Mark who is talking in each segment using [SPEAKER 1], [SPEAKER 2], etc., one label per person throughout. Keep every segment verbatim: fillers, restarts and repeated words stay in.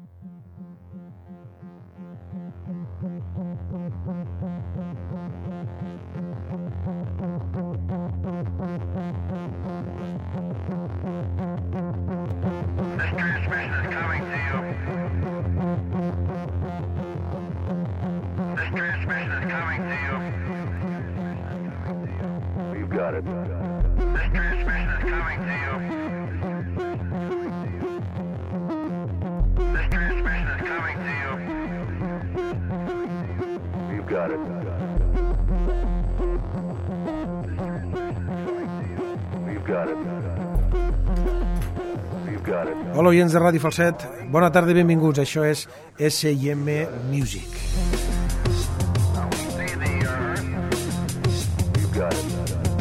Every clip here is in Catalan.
[SPEAKER 1] Got it. This transmission is coming to you. This transmission is coming to you. You've got it. You've got it. You've got it.
[SPEAKER 2] Hola, oients de Ràdio Falset. Bona tarda i benvinguts. Això és S I M Music.
[SPEAKER 1] You've got it.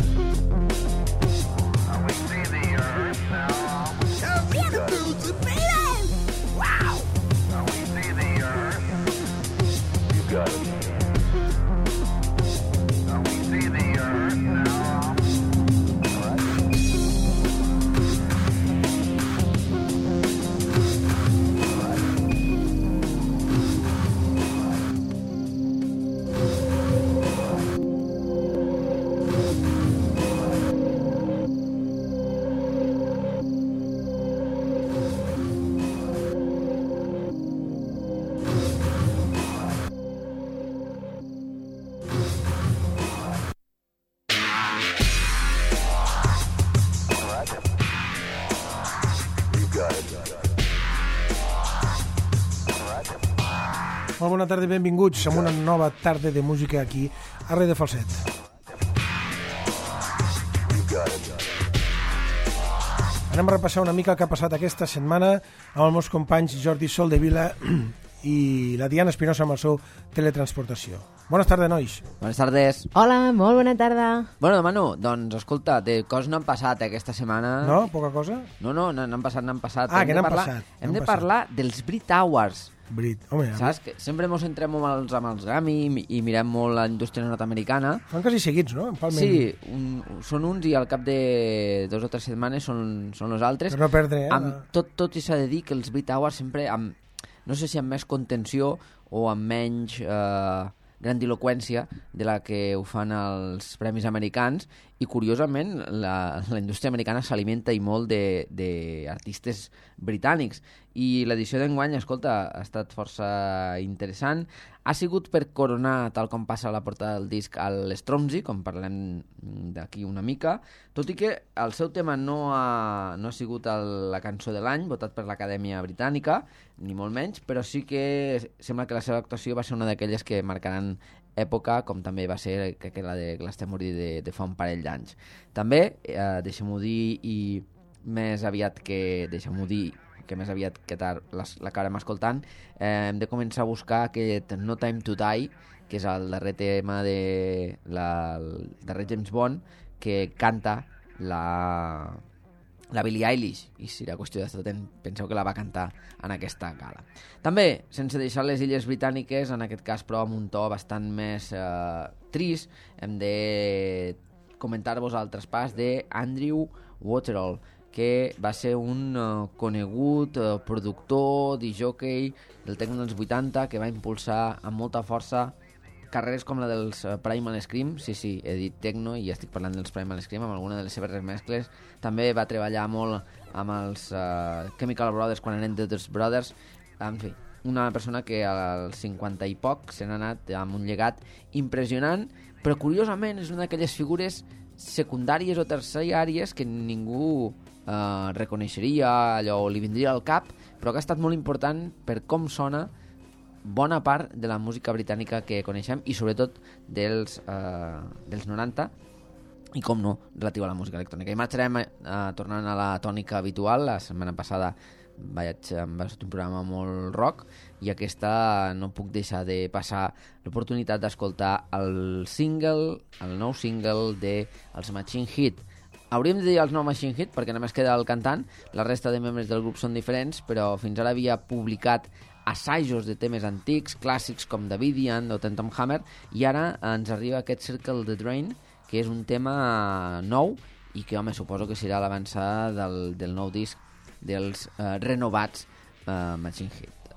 [SPEAKER 1] Got it. Now we see the earth now. All right. All right.
[SPEAKER 2] Molt bona tarda i benvinguts a una nova tarda de música aquí a Ràdio Falset. Anem a repassar una mica el que ha passat aquesta setmana amb els meus companys Jordi Soldevila i la Diana Espinosa amb el seu Teletransportació. Bones tardes, nois.
[SPEAKER 3] Bones tardes.
[SPEAKER 4] Hola, molt bona tarda.
[SPEAKER 3] Bueno, Manu, doncs escolta, de coses no han passat aquesta setmana.
[SPEAKER 2] No? Poca cosa?
[SPEAKER 3] No, no, n'han passat, n'han passat.
[SPEAKER 2] Ah,
[SPEAKER 3] hem
[SPEAKER 2] que
[SPEAKER 3] de
[SPEAKER 2] n'han
[SPEAKER 3] parlar,
[SPEAKER 2] passat.
[SPEAKER 3] Hem
[SPEAKER 2] n'han
[SPEAKER 3] de
[SPEAKER 2] passat.
[SPEAKER 3] parlar dels Brit Awards.
[SPEAKER 2] Brit, home,
[SPEAKER 3] saps? Que sempre ens centrem amb els, amb els Grammy i, i mirem molt la indústria nord-americana.
[SPEAKER 2] Fan quasi seguits, no? Empalment.
[SPEAKER 3] Sí, un, són uns i al cap de dos o tres setmanes són, són els altres.
[SPEAKER 2] Per no perdre, eh?
[SPEAKER 3] Amb, tot, tot i s'ha de dir que els Brit Awards sempre, amb, no sé si amb més contenció o amb menys eh, grandiloquència de la que ho fan els premis americans, i curiosament la, la indústria americana s'alimenta i molt d'artistes britànics, i l'edició d'enguany, escolta, ha estat força interessant. Ha sigut per coronar, tal com passa a la portada del disc, a l'Stormzy, com parlem d'aquí una mica, tot i que el seu tema no ha, no ha sigut el, la cançó de l'any, votat per l'Acadèmia Britànica, ni molt menys, però sí que sembla que la seva actuació va ser una d'aquelles que marcaran època, com també va ser que, que la de Glastonbury de, de fa un parell d'anys. També, eh, deixem-ho dir, i més aviat que... deixem-ho dir, que més aviat que tard la, la cara m'escoltant, eh, hem de començar a buscar aquest No Time to Die, que és el darrer tema de la, el darrer James Bond, que canta la, la Billie Eilish, i si era qüestió d'estar atent, penseu que la va cantar en aquesta gala. També, sense deixar les Illes Britàniques, en aquest cas però amb un to bastant més eh, trist, hem de comentar-vos el traspàs d'Andrew Waterall, que va ser un uh, conegut uh, productor, disc-jockey del techno dels vuitanta, que va impulsar amb molta força carreres com la dels uh, Primal Scream. Sí, sí, he dit techno i estic parlant dels Primal Scream, amb alguna de les seves remescles. També va treballar molt amb els uh, Chemical Brothers quan eren The Dust Brothers. En fi, una persona que als cinquanta i poc se n'ha anat amb un llegat impressionant, però curiosament és una d'aquelles figures secundàries o terciàries que ningú Uh, reconeixeria, allò, li vindria al cap, però que ha estat molt important per com sona bona part de la música britànica que coneixem, i sobretot dels, uh, dels noranta, i com no, relatiu a la música electrònica. I marxarem uh, tornant a la tònica habitual. La setmana passada vaig, em va sortir un programa molt rock, i aquesta no puc deixar de passar l'oportunitat d'escoltar el single, el nou single de els Machine Head. Hauríem de dir els nou Machine Head perquè només queda el cantant, la resta de membres del grup són diferents, però fins ara havia publicat assajos de temes antics, clàssics com Davidian o Tentom Hammer, i ara ens arriba aquest Circle the Drain, que és un tema nou i que, home, suposo que serà l'avançada del, del nou disc dels eh, renovats eh, Machine Head.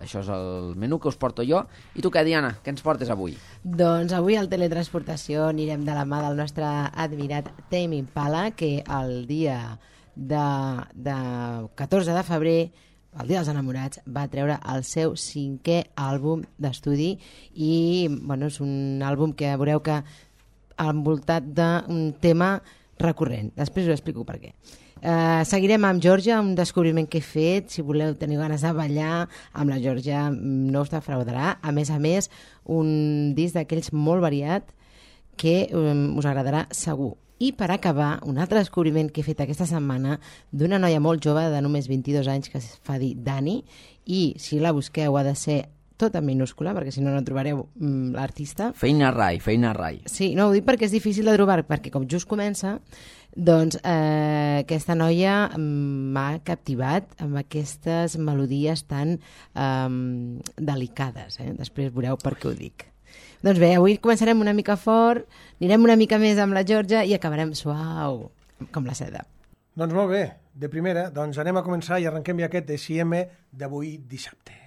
[SPEAKER 3] Això és el menú que us porto jo. I tu què, Diana? Què ens portes avui?
[SPEAKER 4] Doncs avui al Teletransportació anirem de la mà del nostre admirat Tame Impala, que el dia de, de catorze de febrer, el dia dels enamorats, va treure el seu cinquè àlbum d'estudi i bueno, és un àlbum que veureu que ha envoltat d'un tema recurrent. Després us explico per què. Uh, seguirem amb Georgia, un descobriment que he fet. Si voleu tenir ganes de ballar amb la Georgia, no us defraudarà. A més a més, un disc d'aquells molt variat que um, us agradarà segur. I per acabar, un altre descobriment que he fet aquesta setmana d'una noia molt jove de només vint-i-dos anys que es fa dir Dani, i si la busqueu ha de ser tot en minúscula, perquè si no no trobareu mm, l'artista.
[SPEAKER 3] Feina rai, feina rai.
[SPEAKER 4] Sí, no, ho dic perquè és difícil de trobar, perquè com just comença, doncs eh, aquesta noia m'ha captivat amb aquestes melodies tan eh, delicades. Eh? Després veureu per què ho dic. Doncs bé, avui començarem una mica fort, anirem una mica més amb la Georgia i acabarem suau, com la seda.
[SPEAKER 2] Doncs molt bé, de primera, doncs anem a començar i arrenquem ja aquest de C M d'avui dissabte.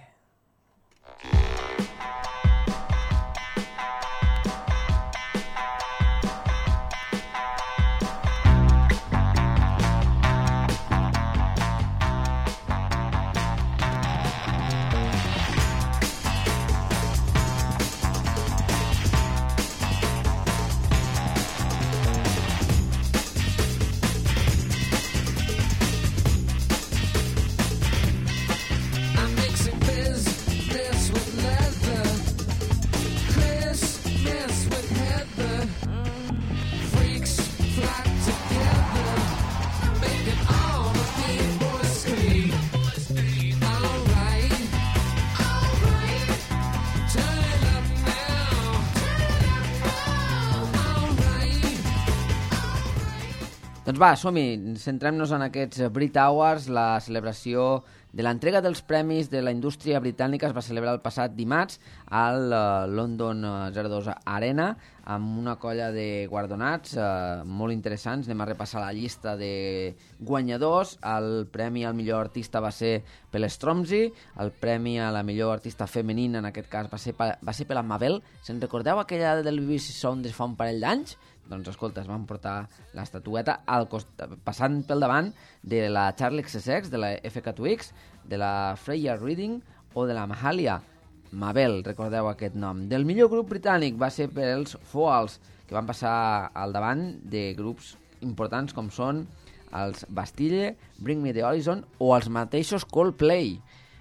[SPEAKER 3] Doncs va, som-hi, centrem-nos en aquests Brit Awards. La celebració de l'entrega dels premis de la indústria britànica es va celebrar el passat dimarts al uh, London zero dos Arena amb una colla de guardonats uh, molt interessants. Anem a repassar la llista de guanyadors. El premi al millor artista va ser per l'Stromzy, el premi a la millor artista femenina en aquest cas va ser, pa, va ser per la Mabel. Se'n recordeu aquella del B B C Sound de fa un parell d'anys? Doncs escolta, es van portar l'estatueta al cost... passant pel davant de la Charlie X S X, de la F K two X, de la Freya Reading o de la Mahalia. Mabel, recordeu aquest nom. Del millor grup britànic va ser per els Foals, que van passar al davant de grups importants com són els Bastille, Bring Me the Horizon o els mateixos Coldplay.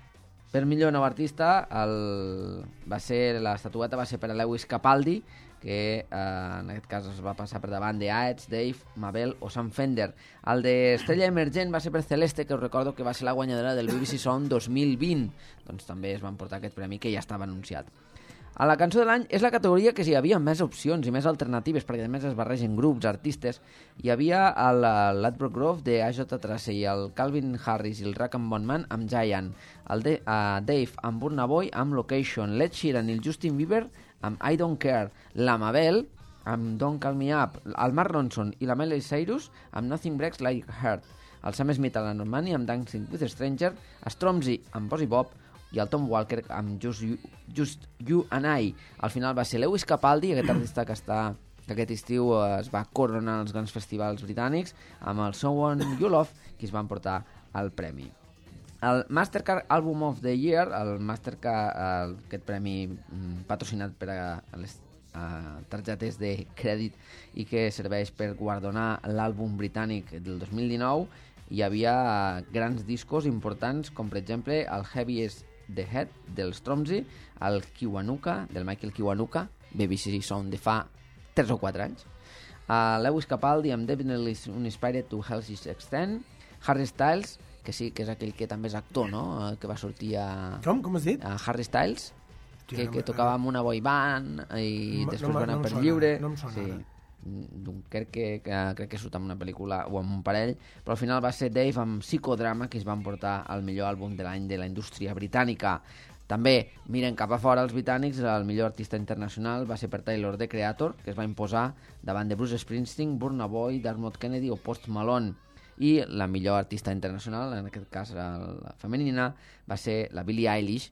[SPEAKER 3] Per millor nou artista, el... va ser l'estatueta va ser per a Lewis Capaldi, que eh, en aquest cas es va passar per davant de Aetz, Dave, Mabel o Sam Fender. El d'Estrella Emergent va ser per Celeste, que us recordo que va ser la guanyadora del B B C Sound dos mil vint. Doncs també es van portar aquest premi que ja estava anunciat. A la cançó de l'any és la categoria que hi havia més opcions i més alternatives, perquè a més es barregen grups, artistes. Hi havia el Ladbroke Grove de A J Tracey, el Calvin Harris i el Rack and Bone Man amb Giant, el de, uh, Dave amb Burna Boy amb Location, Led Sheeran i el Justin Bieber amb I Don't Care, la Mabel amb Don't Call Me Up, el Mark Ronson i la Miley Cyrus amb Nothing Breaks Like Heart, el Sam Smith a la Normani amb Dancing with a Stranger, Stromzy amb Bossy Bob i el Tom Walker amb Just You, Just you and I. Al final va ser Lewis Capaldi, aquest artista que està que aquest estiu es va coronar als grans festivals britànics amb el Someone You Love, que es van portar el premi. El Mastercard Album of the Year, el Mastercard, aquest premi patrocinat per a les a targetes de crèdit i que serveix per guardonar l'àlbum britànic del dos mil dinou, hi havia grans discos importants com per exemple el Heaviest the Head del Stromzy, el Kiwanuka del Michael Kiwanuka, B B C Sound de fa tres o quatre anys, uh, Lewis Capaldi amb Definitely Inspired to Hell's Extent, Harry Styles, que sí, que és aquell que també és actor, no? Uh, que va sortir a...
[SPEAKER 2] Com? Com has dit?
[SPEAKER 3] A Harry Styles,
[SPEAKER 2] Hòstia,
[SPEAKER 3] que,
[SPEAKER 2] no
[SPEAKER 3] que tocava amb una boy band i
[SPEAKER 2] no,
[SPEAKER 3] després
[SPEAKER 2] no,
[SPEAKER 3] va anar
[SPEAKER 2] no
[SPEAKER 3] per
[SPEAKER 2] sona,
[SPEAKER 3] lliure.
[SPEAKER 2] no em sona
[SPEAKER 3] sí.
[SPEAKER 2] ara.
[SPEAKER 3] Dunkerque, que crec que surt amb una pel·lícula o amb un parell, però al final va ser Dave amb Psicodrama, que es van portar el millor àlbum de l'any de la indústria britànica. També, miren cap a fora els britànics, el millor artista internacional va ser per Tyler, The Creator, que es va imposar davant de Bruce Springsteen, Burna Boy, Dermot Kennedy o Post Malone. I la millor artista internacional, en aquest cas la femenina, va ser la Billie Eilish,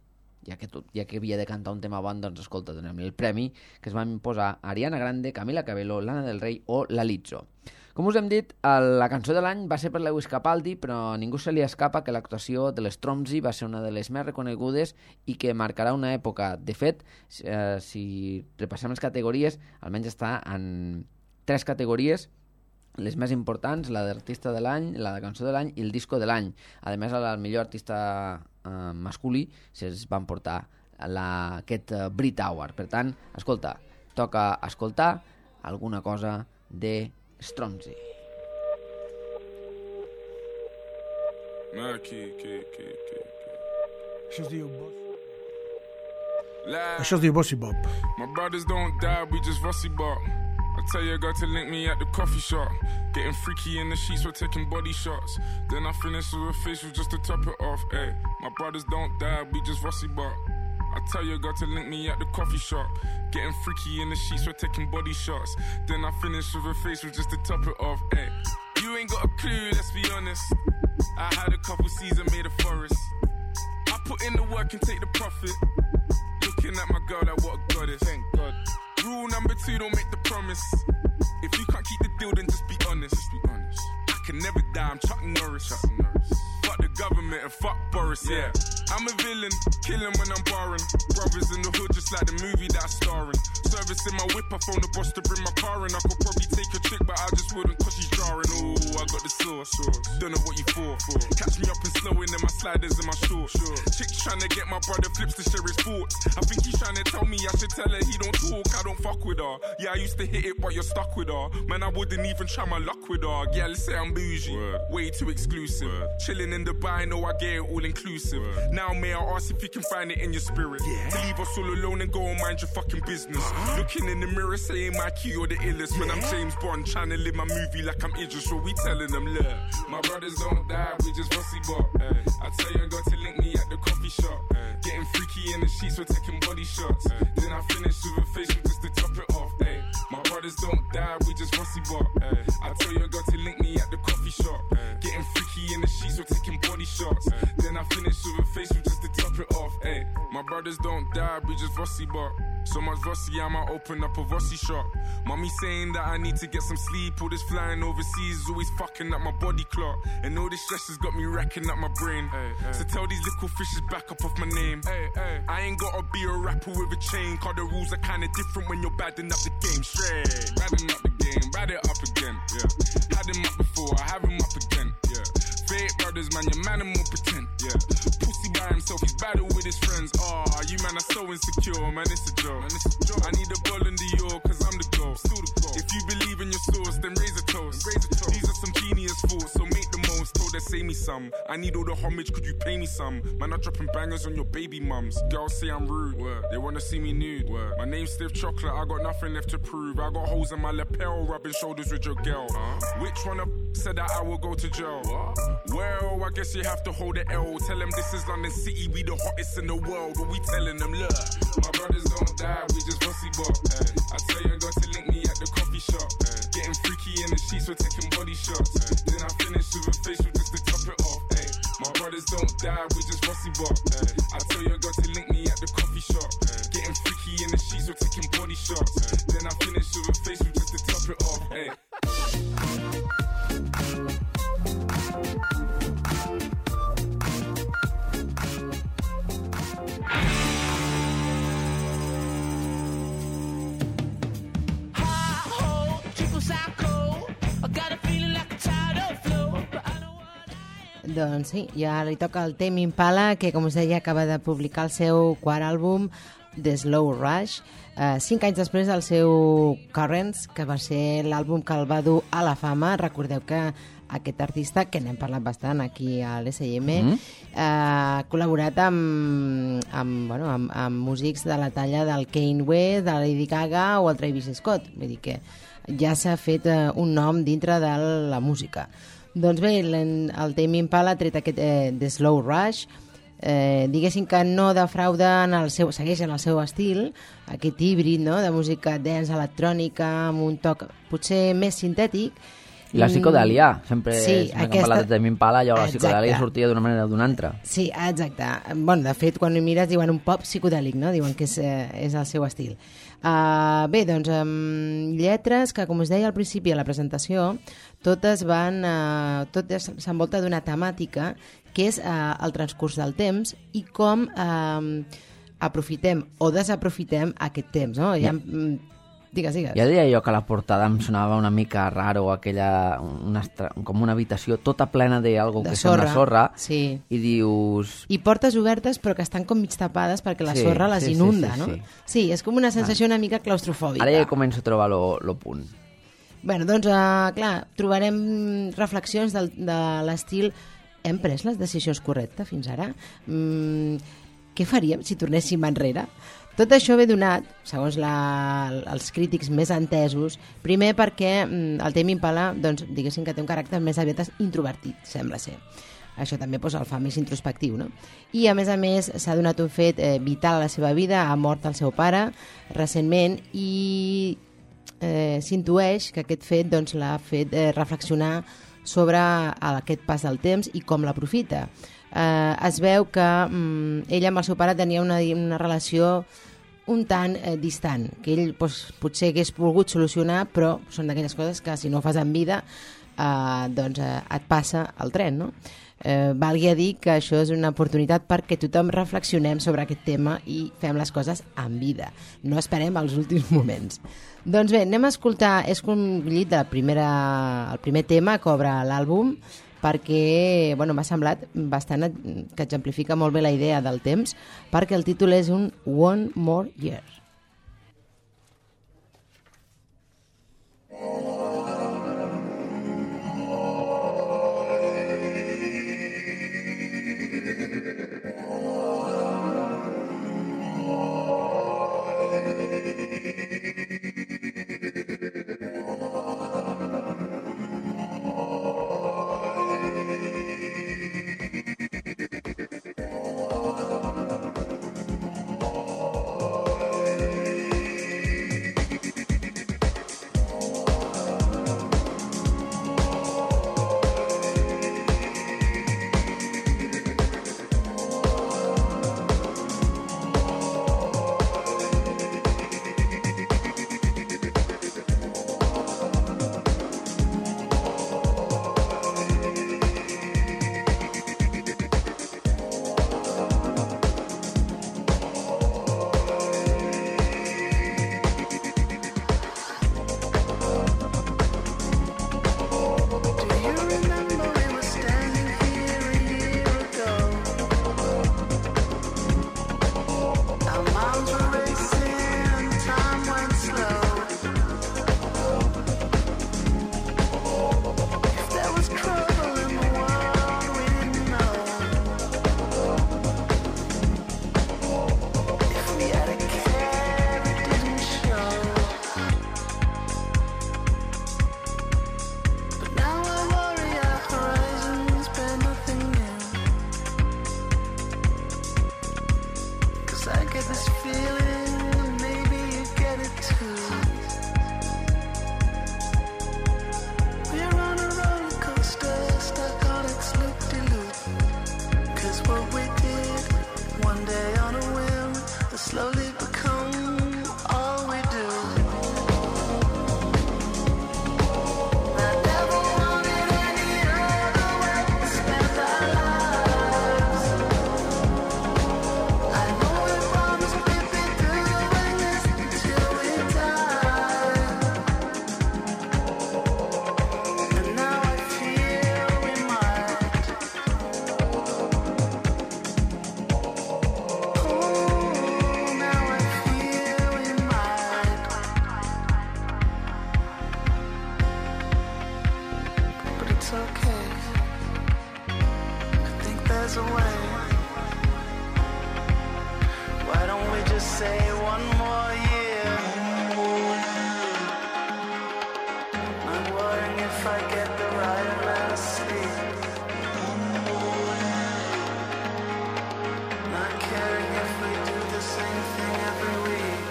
[SPEAKER 3] ja que, tot, ja que havia de cantar un tema bon, doncs escolta, donem-li el premi, que es van imposar Ariana Grande, Camila Cabello, Lana del Rey o la Lizzo. Com us hem dit, la cançó de l'any va ser per Lewis Capaldi, però a ningú se li escapa que l'actuació de l'Stormzy va ser una de les més reconegudes i que marcarà una època. De fet, eh, si repassem les categories, almenys està en tres categories, les més importants, la d'artista de l'any, la de cançó de l'any i el disco de l'any. A més, el millor artista eh, masculí se'ls van portar la, aquest uh, Brit Award. Per tant, escolta, toca escoltar alguna cosa de Stormzy.
[SPEAKER 2] Això es diu Això es diu Bossy Bob.
[SPEAKER 5] My brothers don't die, we just rusty bop. I tell your girl to link me at the coffee shop. Getting freaky in the sheets, we're taking body shots. Then I finish with a facial just to top it off. Ay, my brothers don't die, we just rusty bop. I tell your girl to link me at the coffee shop. Getting freaky in the sheets, we're taking body shots. Then I finish with a facial just to top it off. Ay, you ain't got a clue, let's be honest. I had a couple seasons made a forest. I put in the work and take the profit. Looking at my girl like what a goddess. Thank God. Rule number two, don't make the promise. If you can't keep the deal, then just be honest. Just be honest. I can never die, I'm Chuck Norris. Chuck Norris. Fuck the government and fuck Boris, yeah. I'm a villain, killing when I'm barring. Brothers in the hood, just like the movie that I'm starring. Service in my whip, I phone the boss to bring my car in. I could probably take a chick, but I just wouldn't cause she's jarring. Ooh, I got the sauce, don't know what you for. Catch me up and slowing in my sliders and my shorts. Chick's trying to get my brother Flips to share his thoughts. I think he's trying to tell me I should tell her he don't talk, I don't fuck with her. Yeah, I used to hit it, but you're stuck with her. Man, I wouldn't even try my luck with her. Yeah, let's say I'm bougie, word. Way too exclusive. Word. Chilling in Dubai, know I get it all inclusive. Word. Now may I ask if you can find it in your spirit, yeah. To leave us all alone and go and mind your fucking business. Uh-huh. Looking in the mirror saying my key or the illest, yeah. When I'm James Bond trying to live my movie like I'm Idris. So we telling them, look, my brothers don't die, we just rusty bop. Ay. I tell you I got to link me at the coffee shop. Ay. Getting freaky in the sheets, we're taking body shots. Ay. Then I finish with a facial just to top it off. Ay. My brothers don't die, we just rusty bop. Ay. I tell you I got to link me at the coffee shop. Ay. Getting freaky in the sheets, we're taking body shots. Ay. Then I finish with a facial just to top it off. Ay. My brothers don't die, we just rusty bop. So much Vossi, I might open up a Vossi shop. Mommy saying that I need to get some sleep. All this flying overseas is always fucking up my body clock. And all this stress has got me racking up my brain. Ay, ay. So tell these little fishes back up off my name. Ay, ay. I ain't gotta be a rapper with a chain, cause the rules are kinda different when you're badding up the game. Straight, badding up the game, bad it up again. Yeah. Had him up before, I have him up again. Yeah. Fake brothers, man, your man and more pretend. Yeah. Pussy by himself, he's battle with his friends. Ah, oh, you man are so insecure, man, it's a joke. Man, it's a joke. I need a ball in the York, cause I'm the goal. Still the goal. If you believe in your source, then raise a toast. Raise a toast. These are some genius thoughts, so make the most. Told her, say me some. I need all the homage, could you pay me some? Man, I'm dropping bangers on your baby mums. Girls say I'm rude. Word. They wanna see me nude. Word. My name's Stiff Chocolate, I got nothing left to prove. I got holes in my lapel, rubbing shoulders with your girl. Huh? Which one of said that I will go to jail? What? Well, I guess you have to hold the L. Tell them this is London City, we the hottest in the world. What we telling them, look, my brothers don't die, we just rusty bop. I tell you I got to link me at the coffee shop. Ay. Getting freaky in the sheets, we're taking body shots. Ay. Then I finish with a facial just to top it off. Ay. My brothers don't die, we just rusty bop. Ay. I tell you I got to link me at the coffee shop. Ay. Getting freaky in the sheets, we're taking body shots. Ay. Then I finish with a facial just to top it off. Ay.
[SPEAKER 4] Doncs sí, ja li toca el Tame Impala, que com us deia acaba de publicar el seu quart àlbum, The Slow Rush, eh, cinc anys després del seu Currents, que va ser l'àlbum que el va dur a la fama. Recordeu que aquest artista, que n'hem parlat bastant aquí a l'S I M, mm-hmm. eh, ha col·laborat amb, amb, bueno, amb, amb músics de la talla del Kanye West, de la Lady Gaga o el Travis Scott. Vull dir que ja s'ha fet eh, un nom dintre de la música. Doncs bé, el Tame Impala ha tret aquest eh, The Slow Rush, eh, diguéssim que no defrauda en el seu, segueix en el seu estil, aquest híbrid, no?, de música dance electrònica amb un toc potser més sintètic,
[SPEAKER 3] I la psicodèlia, sempre,
[SPEAKER 4] sí,
[SPEAKER 3] sempre
[SPEAKER 4] aquesta...
[SPEAKER 3] que hem parlat de Tame Impala, allò, la
[SPEAKER 4] Exacte.
[SPEAKER 3] psicodèlia sortia d'una manera o d'una altra.
[SPEAKER 4] Sí, exacte. Bueno, de fet, quan ho mires diuen un pop psicodèlic, no? Diuen que és, eh, és el seu estil. Uh, bé, doncs, um, lletres que, com us deia al principi a la presentació, totes van, uh, totes s'envolta d'una temàtica que és uh, el transcurs del temps i com uh, aprofitem o desaprofitem aquest temps, no? Ja. Ja, Digues, digues.
[SPEAKER 3] Ja deia jo que la portada em sonava una mica raro, aquella, una, com una habitació tota plena d'algo
[SPEAKER 4] De
[SPEAKER 3] que
[SPEAKER 4] sorra,
[SPEAKER 3] sembla sorra,
[SPEAKER 4] sí.
[SPEAKER 3] i dius...
[SPEAKER 4] I portes obertes però que estan com mig tapades perquè la
[SPEAKER 3] Sí,
[SPEAKER 4] sorra les
[SPEAKER 3] sí, sí,
[SPEAKER 4] inunda,
[SPEAKER 3] sí,
[SPEAKER 4] no?
[SPEAKER 3] sí.
[SPEAKER 4] Sí, és com una sensació una mica claustrofòbica.
[SPEAKER 3] Ara ja començo a trobar lo, lo punt.
[SPEAKER 4] Bueno, doncs, uh, clar, trobarem reflexions del, de l'estil hem pres les decisions correctes fins ara? Mm, què faríem si tornéssim enrere? Tot això ve donat, segons la, els crítics més entesos, primer perquè mm, el Tame Impala, doncs, diguéssim que té un caràcter més aviat introvertit, sembla ser. Això també doncs, el fa més introspectiu, no? I, a més a més, s'ha donat un fet eh, vital a la seva vida, ha mort el seu pare recentment i eh, s'intueix que aquest fet doncs, l'ha fet eh, reflexionar sobre aquest pas del temps i com l'aprofita. Eh, es veu que mm, ella amb el seu pare tenia una, una relació un tant eh, distant, que ell doncs, potser hagués volgut solucionar, però són d'aquelles coses que si no ho fas en vida eh, doncs eh, et passa el tren, no? Eh, valgui a dir que això és una oportunitat perquè tothom reflexionem sobre aquest tema i fem les coses en vida, no esperem als últims moments. Doncs bé, anem a escoltar, és escollit de la primera, el primer tema que obre l'àlbum, perquè bueno, m'ha semblat bastant que exemplifica molt bé la idea del temps, perquè el títol és un One More Year.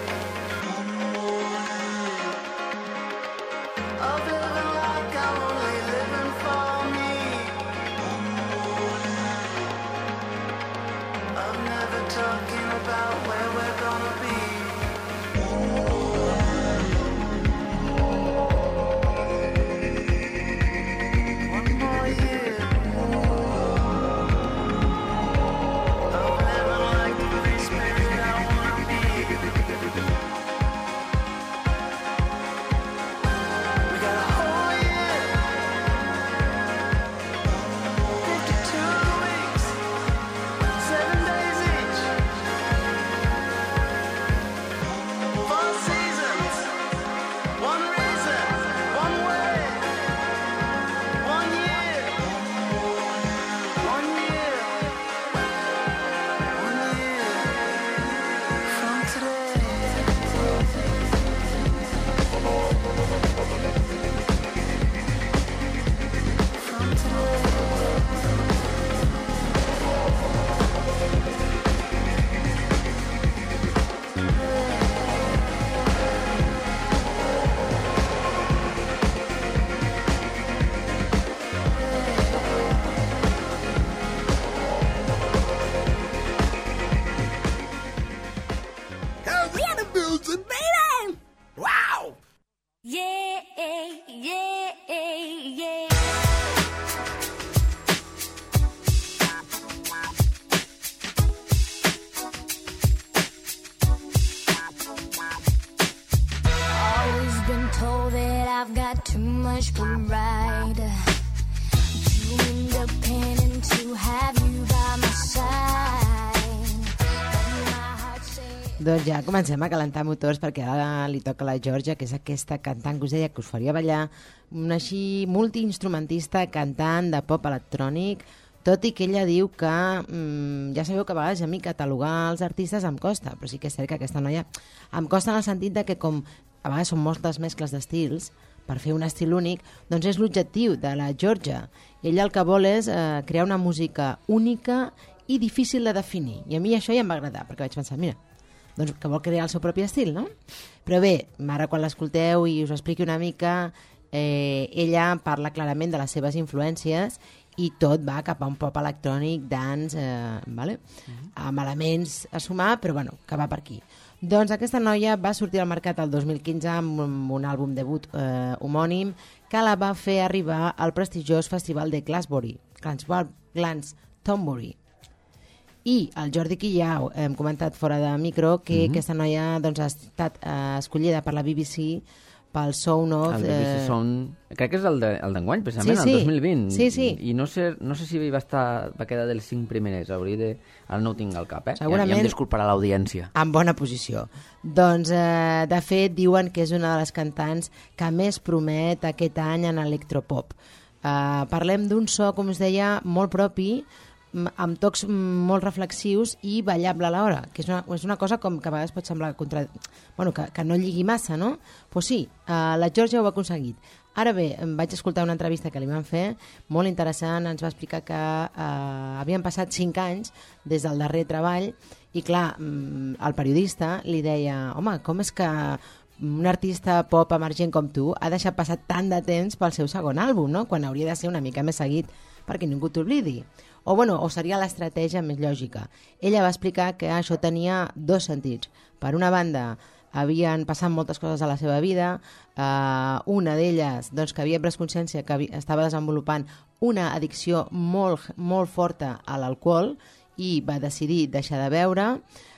[SPEAKER 6] I'll be like I won't
[SPEAKER 1] talking about where we're gonna be. One more year of living like the free spirit I wanna be. We got a whole year, fifty-two weeks, seven days each, four seasons, one reason, one way, one year, one year, one year from today. From today.
[SPEAKER 6] Yeah, yeah, yeah. Always been told that I've got too much pride, too independent to have you by my side. But my heart says
[SPEAKER 4] Doncs ja comencem a calentar motors perquè ara li toca a la Georgia, que és aquesta cantant que us deia que us faria ballar, una així multiinstrumentista, cantant de pop electrònic, tot i que ella diu que mm, ja sabeu que a vegades a mi catalogar els artistes em costa, però sí que és cert que aquesta noia em costa en el sentit de que com a vegades són moltes mescles d'estils per fer un estil únic, doncs és l'objectiu de la Georgia. Ella el que vol és eh, crear una música única i difícil de definir, i a mi això ja em va agradar, perquè vaig pensar, mira, doncs que vol crear el seu propi estil, no? Però bé, ara quan l'escolteu i us expliqui una mica, eh, ella parla clarament de les seves influències i tot va cap a un pop electrònic, dance, eh, vale? Uh-huh. Amb elements a sumar, però bueno, que va per aquí. Doncs aquesta noia va sortir al mercat el dos mil quinze amb un, un àlbum debut eh, homònim que la va fer arribar al prestigiós festival de Glastonbury, Glastonbury. I el Jordi aquí ja hem comentat fora de micro que mm-hmm. aquesta noia doncs, ha estat eh, escollida per la B B C pel Sound of...
[SPEAKER 3] El B B C Sound... Crec que és el d'enguany, de, precisament,
[SPEAKER 4] sí, sí.
[SPEAKER 3] el dos mil vint.
[SPEAKER 4] Sí, sí.
[SPEAKER 3] I, i no, sé, no sé si va, estar, va quedar dels cinc primeres. Hauria de... Ara no ho tinc al cap, eh?
[SPEAKER 4] Segurament,
[SPEAKER 3] ja, ja em disculparà l'audiència.
[SPEAKER 4] En bona posició. Doncs, eh, de fet, diuen que és una de les cantants que més promet aquest any en electropop. Eh, parlem d'un so, com us deia, molt propi, amb tocs molt reflexius i ballable alhora, que és una, és una cosa com que a vegades pot semblar contra... bueno, que, que no lligui massa, no? Pues sí, eh, la Georgia ho ha aconseguit. Ara bé, em vaig escoltar una entrevista que li van fer, molt interessant, ens va explicar que eh, havien passat cinc anys des del darrer treball i clar, el periodista li deia, home, com és que un artista pop emergent com tu ha deixat passar tant de temps pel seu segon àlbum, no? Quan hauria de ser una mica més seguit perquè ningú t'oblidi. O, bueno, o seria l'estratègia més lògica. Ella va explicar que això tenia dos sentits. Per una banda, havien passat moltes coses a la seva vida, eh, una d'elles doncs, que havia pres consciència que havia, estava desenvolupant una addicció molt, molt forta a l'alcohol i va decidir deixar de beure.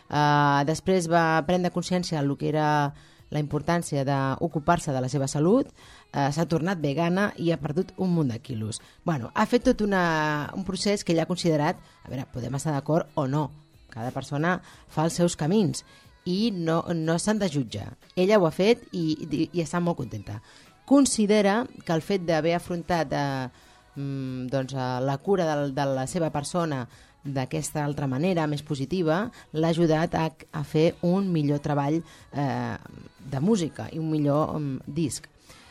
[SPEAKER 4] Eh, després va prendre consciència del que era la importància d'ocupar-se de la seva salut, eh, s'ha tornat vegana i ha perdut un munt de quilos. Bueno, ha fet tot una, un procés que ella ha considerat, a veure, podem estar d'acord o no, cada persona fa els seus camins i no, no s'han de jutjar. Ella ho ha fet i, i, i està molt contenta. Considera que el fet d'haver afrontat eh, doncs, la cura de, de la seva persona d'aquesta altra manera, més positiva, l'ha ajudat a, a fer un millor treball eh, de música i un millor um, disc.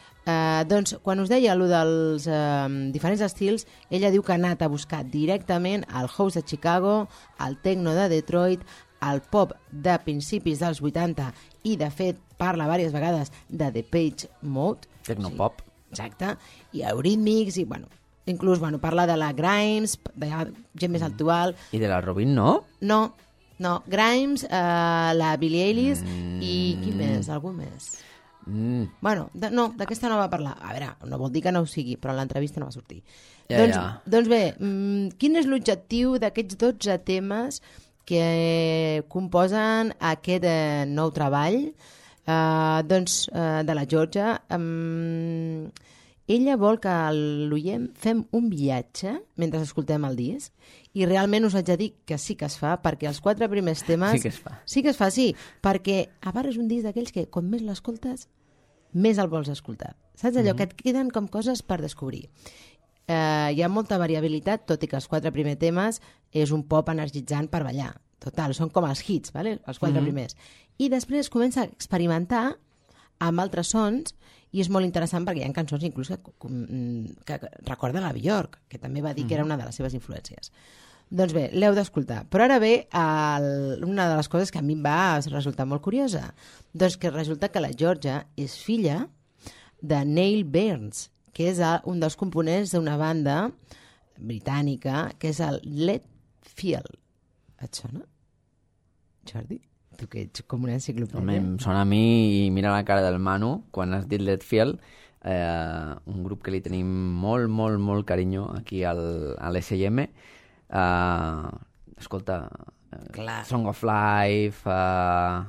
[SPEAKER 4] Eh, doncs, quan us deia allò dels eh, diferents estils, ella diu que ha anat a buscar directament el house de Chicago, el techno de Detroit, el pop de principis dels vuitanta i, de fet, parla diverses vegades de Depeche Mode.
[SPEAKER 3] Tecnopop.
[SPEAKER 4] Sí, exacte. I Eurythmics, i, bueno, inclús bueno, parla de la Grimes, de gent més actual.
[SPEAKER 3] I de la Robin, no?
[SPEAKER 4] No, No, Grimes, uh, la Billie Eilish mm. i qui més? Algú més?
[SPEAKER 3] Mm.
[SPEAKER 4] Bueno, de, no, d'aquesta no va parlar. A veure, no vol dir que no ho sigui, però l'entrevista no va sortir.
[SPEAKER 3] Ja,
[SPEAKER 4] doncs,
[SPEAKER 3] ja.
[SPEAKER 4] doncs bé, mm, quin és l'objectiu d'aquests dotze temes que composen aquest eh, nou treball eh, doncs, eh, de la Georgia? Um, ella vol que l'oiem fem un viatge mentre escoltem el disc i realment us haig de dir que sí que es fa, perquè els quatre primers temes...
[SPEAKER 3] Sí que es fa.
[SPEAKER 4] Sí que es fa, sí, perquè a part és un disc d'aquells que com més l'escoltes, més el vols escoltar. Saps allò? Mm-hmm. Que et queden com coses per descobrir. Eh, hi ha molta variabilitat, tot i que els quatre primers temes és un pop energitzant per ballar. Total, són com els hits, vale? Els quatre mm-hmm. primers. I després comença a experimentar amb altres sons i és molt interessant perquè hi ha cançons inclús que, que, que recorden la Björk, que també va dir mm-hmm. que era una de les seves influències. Doncs bé, l'heu d'escoltar. Però ara ve el, una de les coses que a mi em va resultar molt curiosa. Doncs que resulta que la Georgia és filla de Neil Burns, que és un dels components d'una banda britànica, que és el Leadfield. Et sona, Jordi? Tu que ets com una enciclopèdia.
[SPEAKER 3] Home, em sona a mi i mira la cara del Manu quan has dit Leadfield, eh, un grup que li tenim molt, molt, molt carinyo aquí al, a l'S I M. Uh, escolta, uh, Song of Life, uh,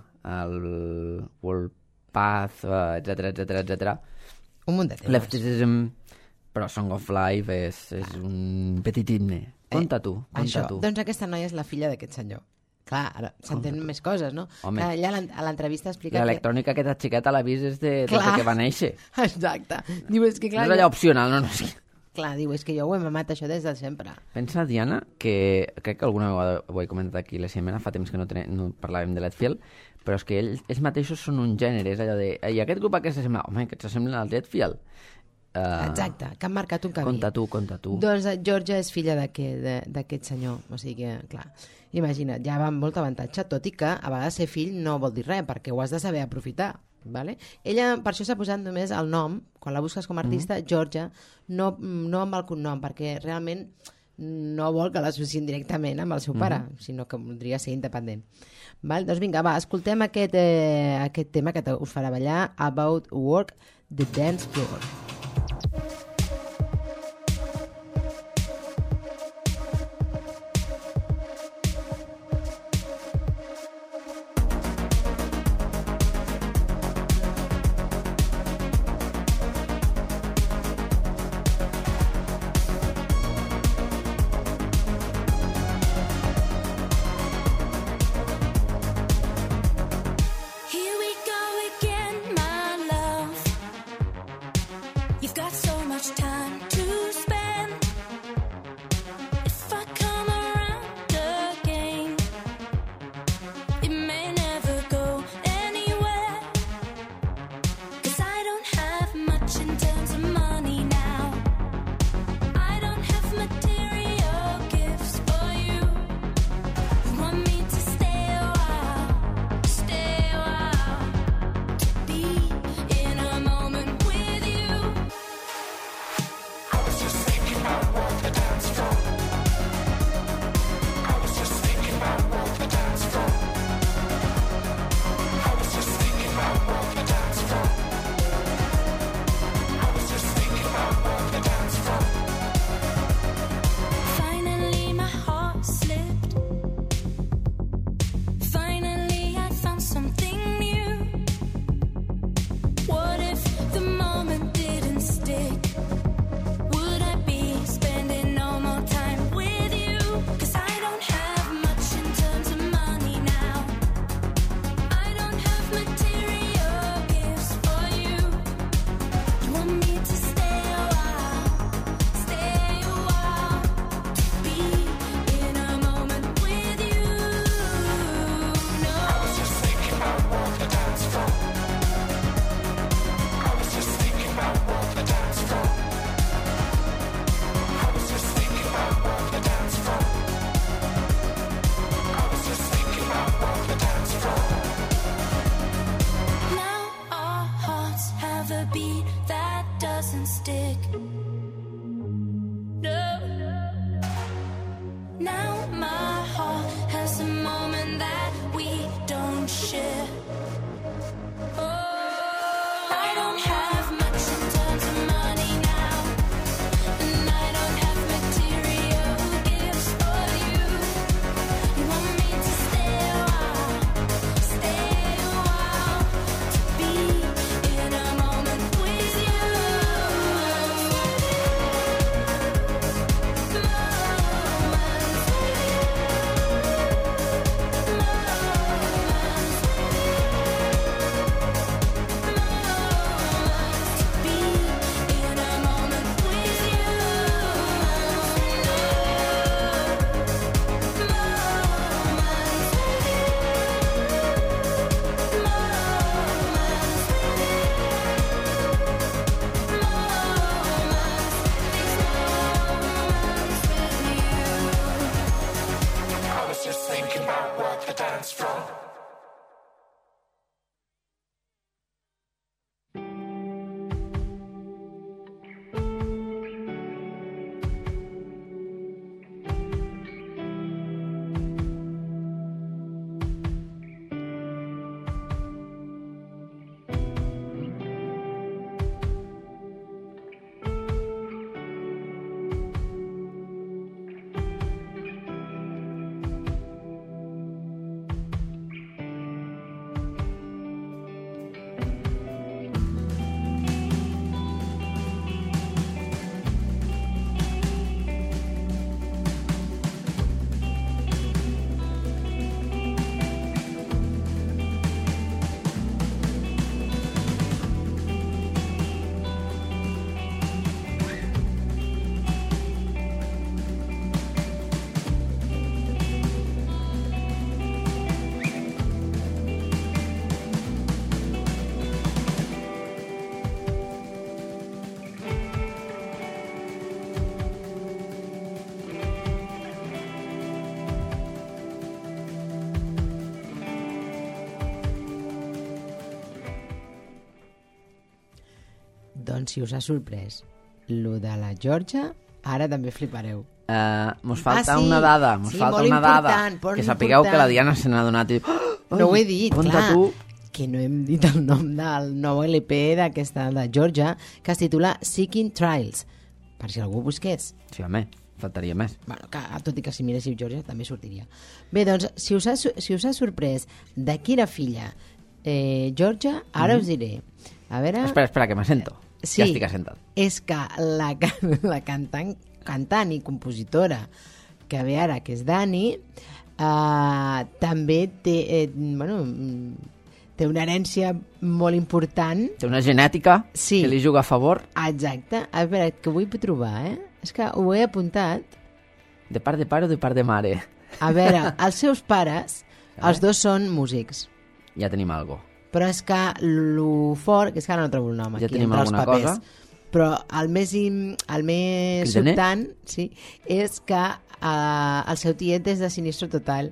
[SPEAKER 3] el World Path, uh, etcètera, etcètera, etcètera.
[SPEAKER 4] Un munt de temes.
[SPEAKER 3] Leftism, però Song of Life és, és un petit himne. Conta tu, conta
[SPEAKER 4] Això.
[SPEAKER 3] tu.
[SPEAKER 4] Doncs aquesta noia és la filla d'aquest senyor. Clar, ara s'entenen més coses, no?
[SPEAKER 3] Home.
[SPEAKER 4] Que allà a l'entrevista explica
[SPEAKER 3] L'electrònica que... aquesta xiqueta l'ha vist des de, des de que va néixer.
[SPEAKER 4] Exacte. Diu, és que clar...
[SPEAKER 3] No és allà opcional, no, no. Sí.
[SPEAKER 4] Clar, diu, és que jo ho he mamat això des de sempre.
[SPEAKER 3] Pensa, Diana, que crec que alguna vegada ho he comentat aquí a la Semana, fa temps que no, ten... no parlàvem de Leadfield, però és que ells, ells mateixos són un gènere, és allò de... I aquest grup a què s'assembla? Home, que s'assembla al Leadfield. Uh,
[SPEAKER 4] Exacte, que han marcat un camí.
[SPEAKER 3] Conta tu, conta tu.
[SPEAKER 4] Doncs Georgia és filla d'aquest senyor, o sigui que, clar, imagina't, ja va amb molt avantatge, tot i que a vegades ser fill no vol dir res, perquè ho has de saber aprofitar. Vale? Ella, per això s'ha posat només el nom, quan la busques com a artista, mm-hmm. Georgia, no, no amb el cognom, perquè realment no vol que l'associïn directament amb el seu pare, mm-hmm. sinó que voldria ser independent. Val? Doncs vinga, va, escoltem aquest, eh, aquest tema que us farà ballar, About Work, The Dance Floor.
[SPEAKER 6] Here we go again, my love.
[SPEAKER 1] thinking about what the dance floor.
[SPEAKER 4] Doncs si us ha sorprès lo de la Georgia, ara també flipareu.
[SPEAKER 3] Uh, mos falta
[SPEAKER 4] Ah, sí.
[SPEAKER 3] una dada, mos
[SPEAKER 4] Sí,
[SPEAKER 3] falta
[SPEAKER 4] molt
[SPEAKER 3] una dada.
[SPEAKER 4] important, molt
[SPEAKER 3] Que sapigueu
[SPEAKER 4] important.
[SPEAKER 3] que la Diana se n'ha donat i... Oh,
[SPEAKER 4] No ho he dit,
[SPEAKER 3] compta
[SPEAKER 4] clar,
[SPEAKER 3] tu.
[SPEAKER 4] que no hem dit el nom del nou L P d'aquesta de Georgia, que es titula Seeking Trials, per si algú busqués.
[SPEAKER 3] Sí, home, faltaria més.
[SPEAKER 4] Bueno, que, tot i que si miréssiu Georgia també sortiria. Bé, doncs, si us ha, su- si us ha sorprès de qui era filla eh, Georgia, ara
[SPEAKER 3] Mhm.
[SPEAKER 4] us diré. A veure...
[SPEAKER 3] Espera, espera, que m'assento.
[SPEAKER 4] Sí,
[SPEAKER 3] Ja estic assentat.
[SPEAKER 4] és que la, ca- la cantant, cantant i compositora que ve ara, que és Dani, eh, també té, eh, bueno, mm, té una herència molt important.
[SPEAKER 3] Té una genètica
[SPEAKER 4] Sí.
[SPEAKER 3] que li juga a favor.
[SPEAKER 4] Exacte. A veure, que ho vull trobar, eh? És que ho he apuntat.
[SPEAKER 3] De part de pare o de part de mare.
[SPEAKER 4] A veure, els seus pares, els dos són músics.
[SPEAKER 3] Ja tenim algo.
[SPEAKER 4] Però és que lo fort, que és que ara no trobo el nom
[SPEAKER 3] Ja
[SPEAKER 4] aquí,
[SPEAKER 3] tenim
[SPEAKER 4] entre els
[SPEAKER 3] alguna
[SPEAKER 4] papers.
[SPEAKER 3] cosa.
[SPEAKER 4] Però el més, im, el més
[SPEAKER 3] Cridaner?
[SPEAKER 4] sobtant, sí, és que uh, el seu tiet és de Sinistro Total.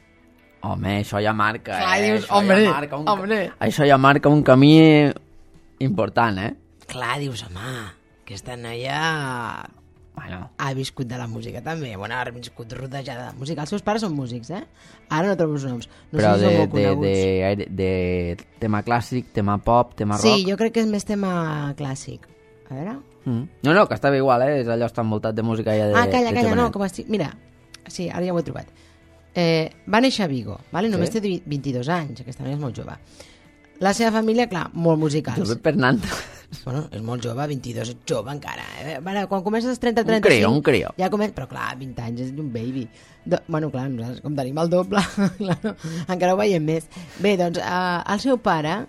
[SPEAKER 3] Home, això ja marca,
[SPEAKER 4] Clar,
[SPEAKER 3] eh?
[SPEAKER 4] dius,
[SPEAKER 3] Això
[SPEAKER 4] hombre,
[SPEAKER 3] ja marca un...
[SPEAKER 4] hombre.
[SPEAKER 3] Això ja marca un camí important, eh?
[SPEAKER 4] Clar, dius, home, aquesta noia
[SPEAKER 3] Bueno,
[SPEAKER 4] ha viscut de la música també, bueno, ha viscut rodejada de música. Els seus pares són músics, eh? Ara no trobo els noms. No
[SPEAKER 3] però
[SPEAKER 4] sé si
[SPEAKER 3] de,
[SPEAKER 4] són molt
[SPEAKER 3] de,
[SPEAKER 4] coneguts.
[SPEAKER 3] de, de, de tema clàssic, tema pop, tema
[SPEAKER 4] Sí,
[SPEAKER 3] rock...
[SPEAKER 4] jo crec que és més tema clàssic. A veure...
[SPEAKER 3] Mm. No, no, que està bé igual, eh? És allò, està envoltat de música ja de...
[SPEAKER 4] Ah, calla,
[SPEAKER 3] de
[SPEAKER 4] calla, no,
[SPEAKER 3] jovenet.
[SPEAKER 4] que m'estic... Mira, sí, ara ja ho he trobat. Eh, va néixer a Vigo, vale? Només
[SPEAKER 3] Sí.
[SPEAKER 4] té vi- vint-i-dos anys, aquesta noia és molt jove. La seva família, clar, molt musicals.
[SPEAKER 3] Jove per nant.
[SPEAKER 4] Bueno, és molt jove, vint-i-dos, és jove encara. Eh? Bueno, quan comences als trenta,
[SPEAKER 3] Un
[SPEAKER 4] trenta-cinc...
[SPEAKER 3] crio, un crio.
[SPEAKER 4] Ja comença, però clar, vint anys és un baby. Do, bueno, clar, nosaltres com tenim el doble, clar, encara ho veiem més. Bé, doncs, eh, el seu pare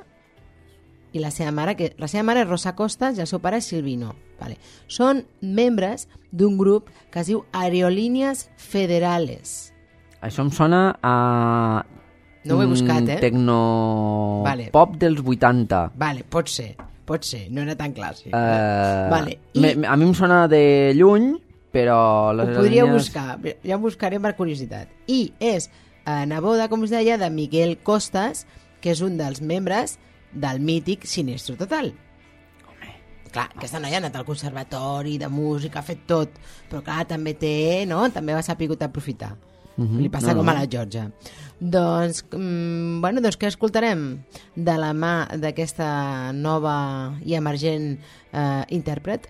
[SPEAKER 4] i la seva mare, que la seva mare és Rosa Costas i el seu pare és Silvino. Vale. Són membres d'un grup que es diu Aerolíneas Federales.
[SPEAKER 3] Això em sona a...
[SPEAKER 4] No ho he buscat,
[SPEAKER 3] mm,
[SPEAKER 4] eh?
[SPEAKER 3] Tecno...
[SPEAKER 4] Vale.
[SPEAKER 3] Pop dels vuitanta.
[SPEAKER 4] Vale, pot ser, pot ser, no era tan clàssic.
[SPEAKER 3] Uh,
[SPEAKER 4] Vale, i-
[SPEAKER 3] me, a mi em sona de lluny, però...
[SPEAKER 4] Ho
[SPEAKER 3] Les
[SPEAKER 4] podríeu
[SPEAKER 3] línies-
[SPEAKER 4] buscar, ja ho buscaré per curiositat. I és eh, neboda, com us deia, de Miguel Costas, que és un dels membres del mític Sinistro Total. Clar, aquesta noia ha anat al conservatori de música, ha fet tot, però clar, també té, no? També va sapigut aprofitar.
[SPEAKER 3] Mhm,
[SPEAKER 4] Li passa
[SPEAKER 3] no,
[SPEAKER 4] com
[SPEAKER 3] no.
[SPEAKER 4] a la Georgia. Doncs, mm, bueno, doncs què escoltarem de la mà d'aquesta nova i emergent eh, intèrpret?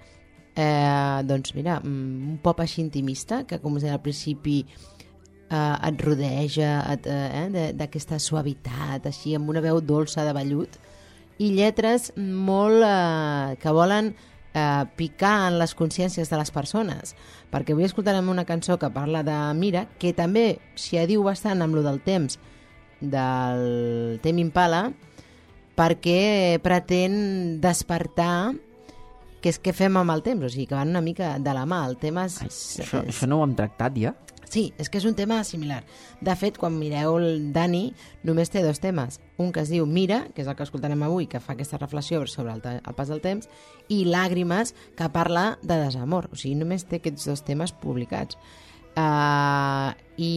[SPEAKER 4] Eh, doncs mira, mm, un pop així intimista, que com us deia al principi eh, et rodeja et, eh, de- d'aquesta suavitat, així, amb una veu dolça de vellut, i lletres molt eh, que volen eh, picar en les consciències de les persones, perquè avui escoltarem una cançó que parla de Mira, que també s'hi adiu bastant amb lo del temps del Tame Impala, perquè pretén despertar què és que fem amb el temps, o sigui, que van una mica de la mà. El tema és...
[SPEAKER 3] Ai, això, això no ho hem tractat ja?
[SPEAKER 4] Sí, és que és un tema similar. De fet, quan mireu el Dani, només té dos temes. Un que es diu Mira, que és el que escoltarem avui, que fa aquesta reflexió sobre el, el pas del temps, i Làgrimes, que parla de desamor. O sigui, només té aquests dos temes publicats. Uh, I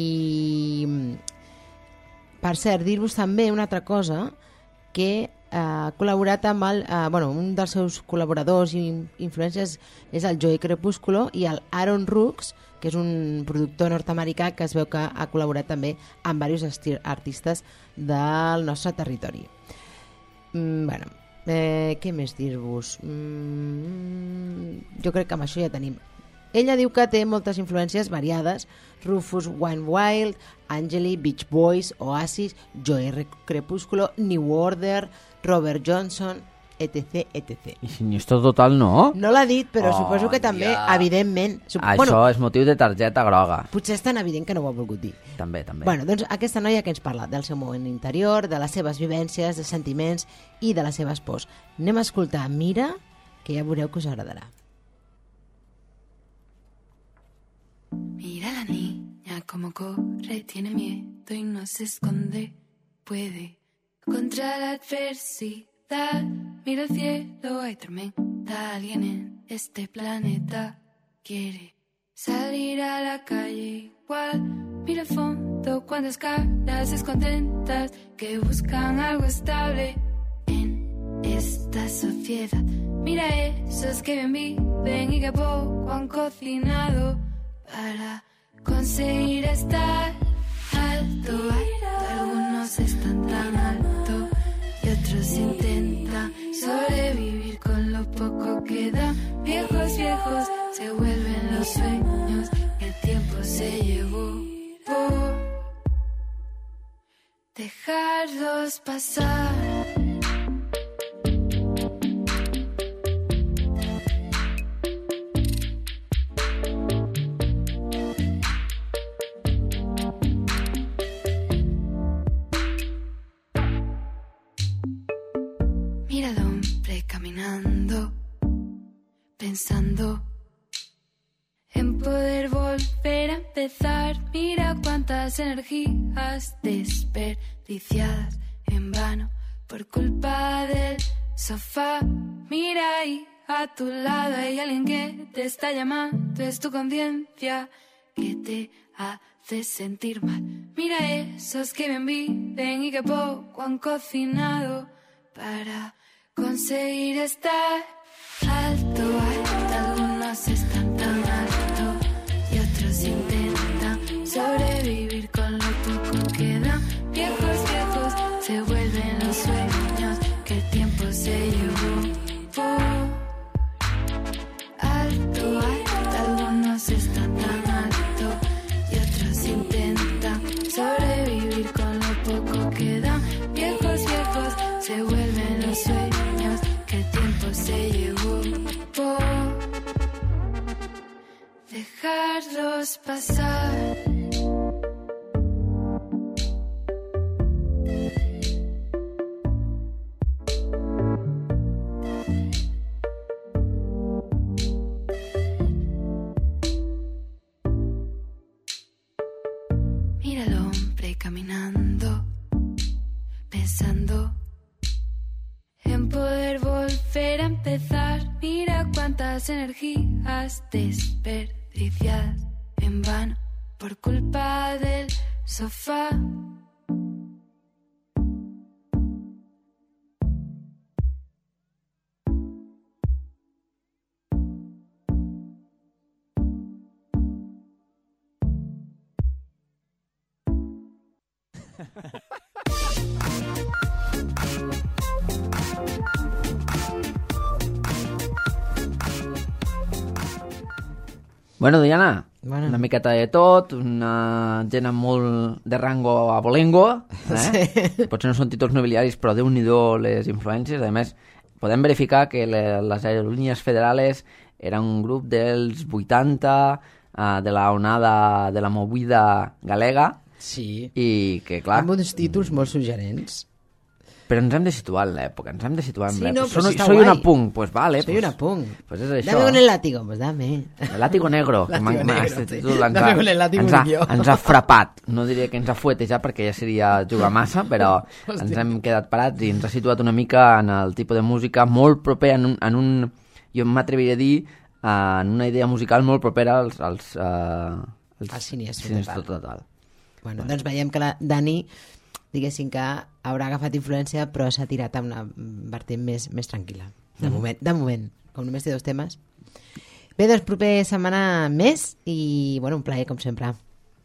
[SPEAKER 4] per cert, dir-vos també una altra cosa, que ha uh, col·laborat amb el, uh, bueno, un dels seus col·laboradors i influències és el Joey Crepúsculo, i el Aaron Rooks, que és un productor nord-americà que es veu que ha col·laborat també amb diversos artistes del nostre territori. Mm, bueno, eh, què més dir-vos? Mm, jo crec que amb això ja tenim. Ella diu que té moltes influències variades: Rufus Wainwright, Angeli, Beach Boys, Oasis, Joey Crepúsculo, New Order, Robert Johnson, etc, etcètera.
[SPEAKER 3] I siniestro total no?
[SPEAKER 4] No l'ha dit, però
[SPEAKER 3] Oh,
[SPEAKER 4] suposo que també,
[SPEAKER 3] ja.
[SPEAKER 4] evidentment... Sup
[SPEAKER 3] Això
[SPEAKER 4] bueno,
[SPEAKER 3] és motiu de targeta groga.
[SPEAKER 4] potser és tan evident que no ho ha volgut dir.
[SPEAKER 3] També, també.
[SPEAKER 4] Bueno, doncs aquesta noia que ens parla del seu moment interior, de les seves vivències, de sentiments i de les seves pors. Anem a escoltar Mira, que ja veureu que us agradarà.
[SPEAKER 7] Mira a la niña como corre, tiene miedo y no se esconde. Puede contra la adversidad. Mira el cielo, hay tormenta. Alguien en este planeta quiere salir a la calle igual. Mira el fondo, cuántas caras descontentas que buscan algo estable en esta sociedad. Mira esos que bien viven y que poco han cocinado para conseguir estar alto, alto. Algunos están tan alto y otros intentan sobrevivir con lo poco que dan. Viejos, viejos, se vuelven los sueños que el tiempo se llevó por dejarlos pasar. Mira al hombre caminando, pensando en poder volver a empezar. Mira cuántas energías desperdiciadas en vano por culpa del sofá. Mira ahí a tu lado hay alguien que te está llamando. Es tu conciencia que te hace sentir mal. Mira esos que bien viven y que poco han cocinado para conseguir estar alto, alto. Algunos están tan alto y otros intentan sobrevivir con lo poco que dan. Viejos, viejos, se vuelven los sueños que el tiempo se llevó por alto, alto. Algunos están tan alto y otros intentan sobrevivir con lo poco que dan. Viejos, viejos, se vuelven los sueños que el tiempo se llevó por dejarlos pasar. Mira al hombre caminando, pensando en poder volver a empezar. Mira cuántas energías desperdiciadas en vano por culpa del sofá.
[SPEAKER 3] Bueno, Diana,
[SPEAKER 4] Bueno.
[SPEAKER 3] una miqueta de tot, una gent amb molt de rango abolengo, eh? Sí. Potser no són títols nobiliaris, però déu-n'hi-do les influències. A més, podem verificar que le, les aerolínies federales eren un grup dels vuitanta, eh, de la onada de la movida galega,
[SPEAKER 4] Sí.
[SPEAKER 3] i que, clar...
[SPEAKER 4] Amb uns títols molt suggerents.
[SPEAKER 3] Però ens hem de situar en l'època, ens hem de situar en
[SPEAKER 4] Sí,
[SPEAKER 3] l'època.
[SPEAKER 4] no, però
[SPEAKER 3] soy,
[SPEAKER 4] està
[SPEAKER 3] soy
[SPEAKER 4] guai.
[SPEAKER 3] una punk, pues vale.
[SPEAKER 4] Soy
[SPEAKER 3] pues,
[SPEAKER 4] una punk.
[SPEAKER 3] Pues és això.
[SPEAKER 4] Dame con el látigo, pues dame.
[SPEAKER 3] El látigo negro. que
[SPEAKER 4] Látigo
[SPEAKER 3] m'ha-
[SPEAKER 4] negro,
[SPEAKER 3] este
[SPEAKER 4] sí.
[SPEAKER 3] títol ens
[SPEAKER 4] Dame
[SPEAKER 3] ha,
[SPEAKER 4] con el látigo
[SPEAKER 3] ens, ha,
[SPEAKER 4] yo.
[SPEAKER 3] ens ha frapat. No diria que ens ha fuetejat perquè ja seria jugar massa, però
[SPEAKER 4] Hòstia.
[SPEAKER 3] ens hem quedat parats i ens ha situat una mica en el tipus de música molt proper, en un, en un jo m'atreviria a dir, eh, en una idea musical molt propera als, als, uh, El,
[SPEAKER 4] El siniestro
[SPEAKER 3] siniestro
[SPEAKER 4] total.
[SPEAKER 3] total.
[SPEAKER 4] Bueno, doncs veiem que la Dani, diguéssim que haurà agafat influència, però s'ha tirat a una vertent més, més tranquil·la. De
[SPEAKER 3] Mhm.
[SPEAKER 4] moment, de moment, com només té dos temes. Bé, doncs proper setmana més i, bueno, un plaer, com sempre.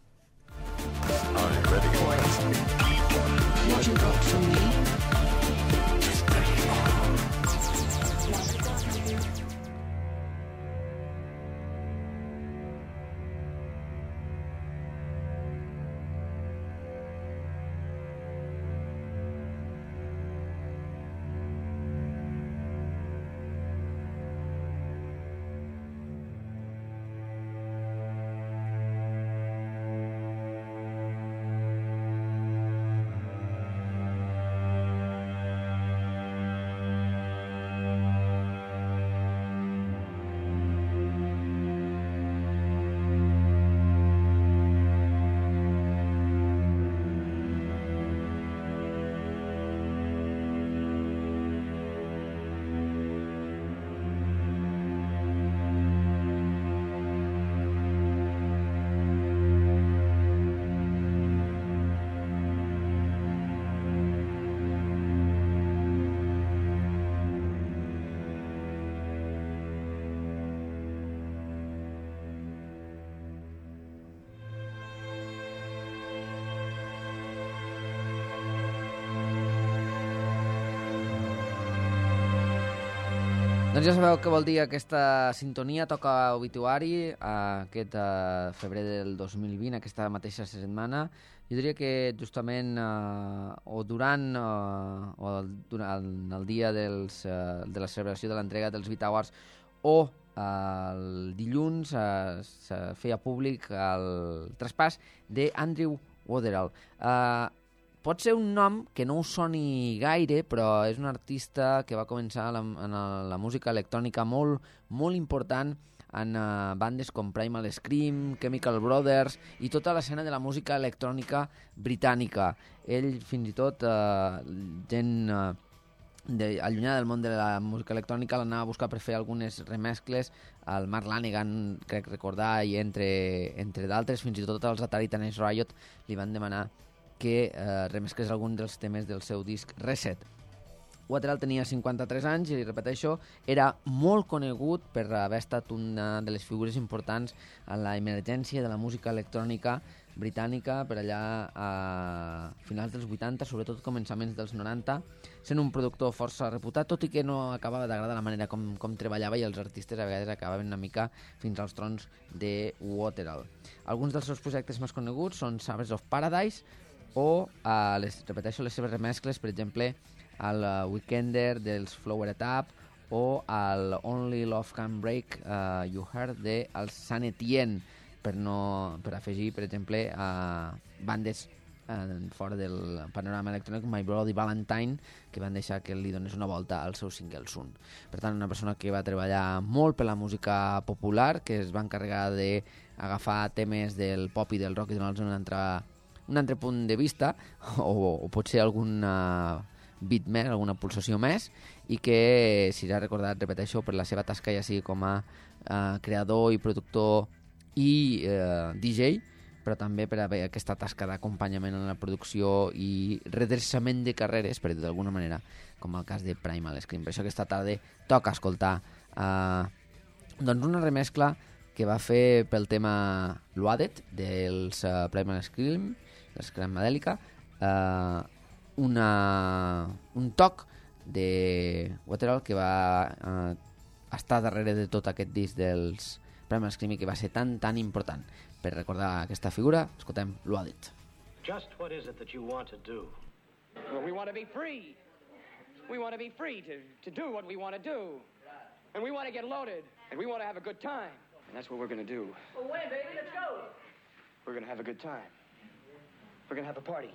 [SPEAKER 3] Doncs ja sabeu què vol dir aquesta sintonia, toca obituari aquest uh, febrer del dos mil vint, aquesta mateixa setmana. Jo diria que justament uh, o durant uh, o el, durant el dia dels, uh, de la celebració de l'entrega dels Beat Awards o uh, el dilluns uh, se feia públic el traspàs d'Andrew Waterall. Uh, Pot ser un nom que no us soni gaire, però és un artista que va començar la, en la música electrònica molt, molt important en uh, bandes com Primal Scream, Chemical Brothers i tota l'escena de la música electrònica britànica. Ell, fins i tot, uh, gent uh, de, allunyada del món de la música electrònica, l'anava a buscar per fer algunes remescles. El Mark Lanegan, crec recordar, i entre, entre d'altres, fins i tot els Atari Teenage Riot li van demanar que eh, remesclés algun dels temes del seu disc Reset. Waterall tenia cinquanta-tres anys i, repeteixo, era molt conegut per haver estat una de les figures importants en la emergència de la música electrònica britànica per allà a finals dels vuitanta, sobretot començaments dels noranta, sent un productor força reputat, tot i que no acabava d'agradar la manera com, com treballava i els artistes a vegades acabaven una mica fins als trons de Waterall. Alguns dels seus projectes més coneguts són Sabres of Paradise, o, uh, les, repeteixo, les seves remescles, per exemple, el uh, Weekender dels Flower Tap o el Only Love Can Break uh, You Heard de el Saint Etienne, per, no, per afegir, per exemple, a uh, bandes uh, fora del panorama electrònic, My Bloody Valentine, que van deixar que li donés una volta al seu single Sun. Per tant, una persona que va treballar molt per la música popular, que es va encarregar d'agafar temes del pop i del rock i donar-los una altra un altre punt de vista, o, o potser algun uh, beat més, alguna pulsació més, i que serà recordat, repeteixo, per la seva tasca ja sigui com a uh, creador i productor i uh, D J, però també per haver aquesta tasca d'acompanyament en la producció i redreçament de carreres, per dir d'alguna manera, com el cas de Primal Scream. Per això aquesta tarda toca escoltar uh, doncs una remescla que va fer pel tema Loaded dels uh, Primal Scream, l'escran Madèlica, eh, una, un toc de Waterall que va eh, estar darrere de tot aquest disc dels Primal Scream i que va ser tan, tan important. Per recordar aquesta figura, escoltem Loaded.
[SPEAKER 8] Just what is it that you want to do?
[SPEAKER 9] Well, we want to be free. We want to be free to, to do what we want to do. And we want to get loaded. And we want to have a good time. And that's what we're going to do.
[SPEAKER 10] Well, when, baby? Let's go.
[SPEAKER 9] We're going to have a good time. We're going to have a party.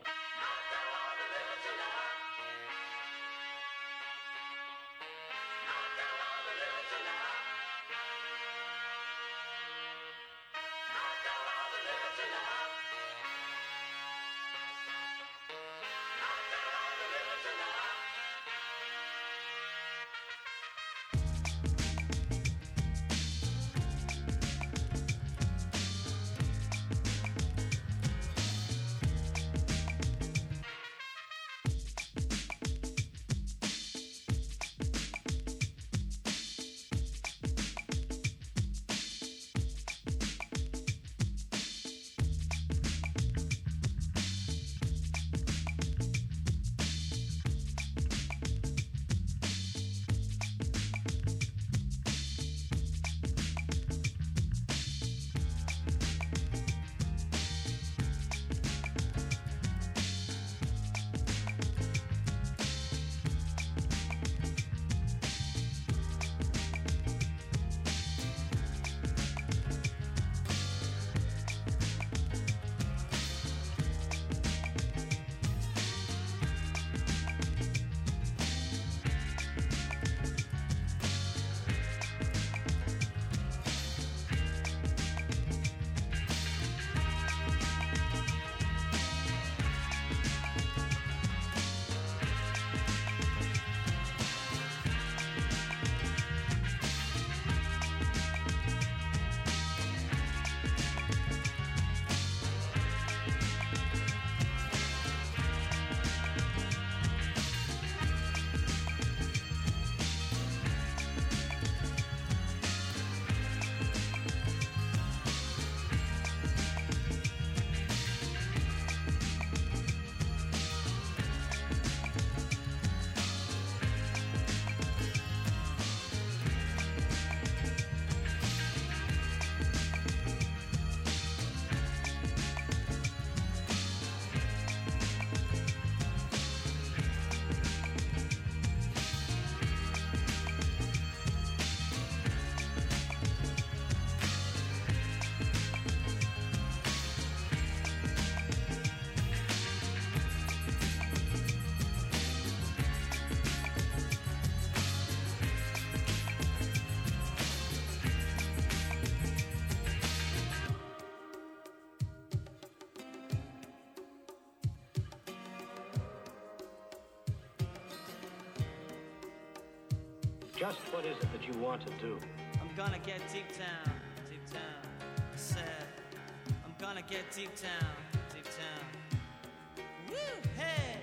[SPEAKER 8] Just what is it that you want to do?
[SPEAKER 1] I'm gonna get deep down, deep down. I said, I'm gonna get deep down, deep down. Woo, hey!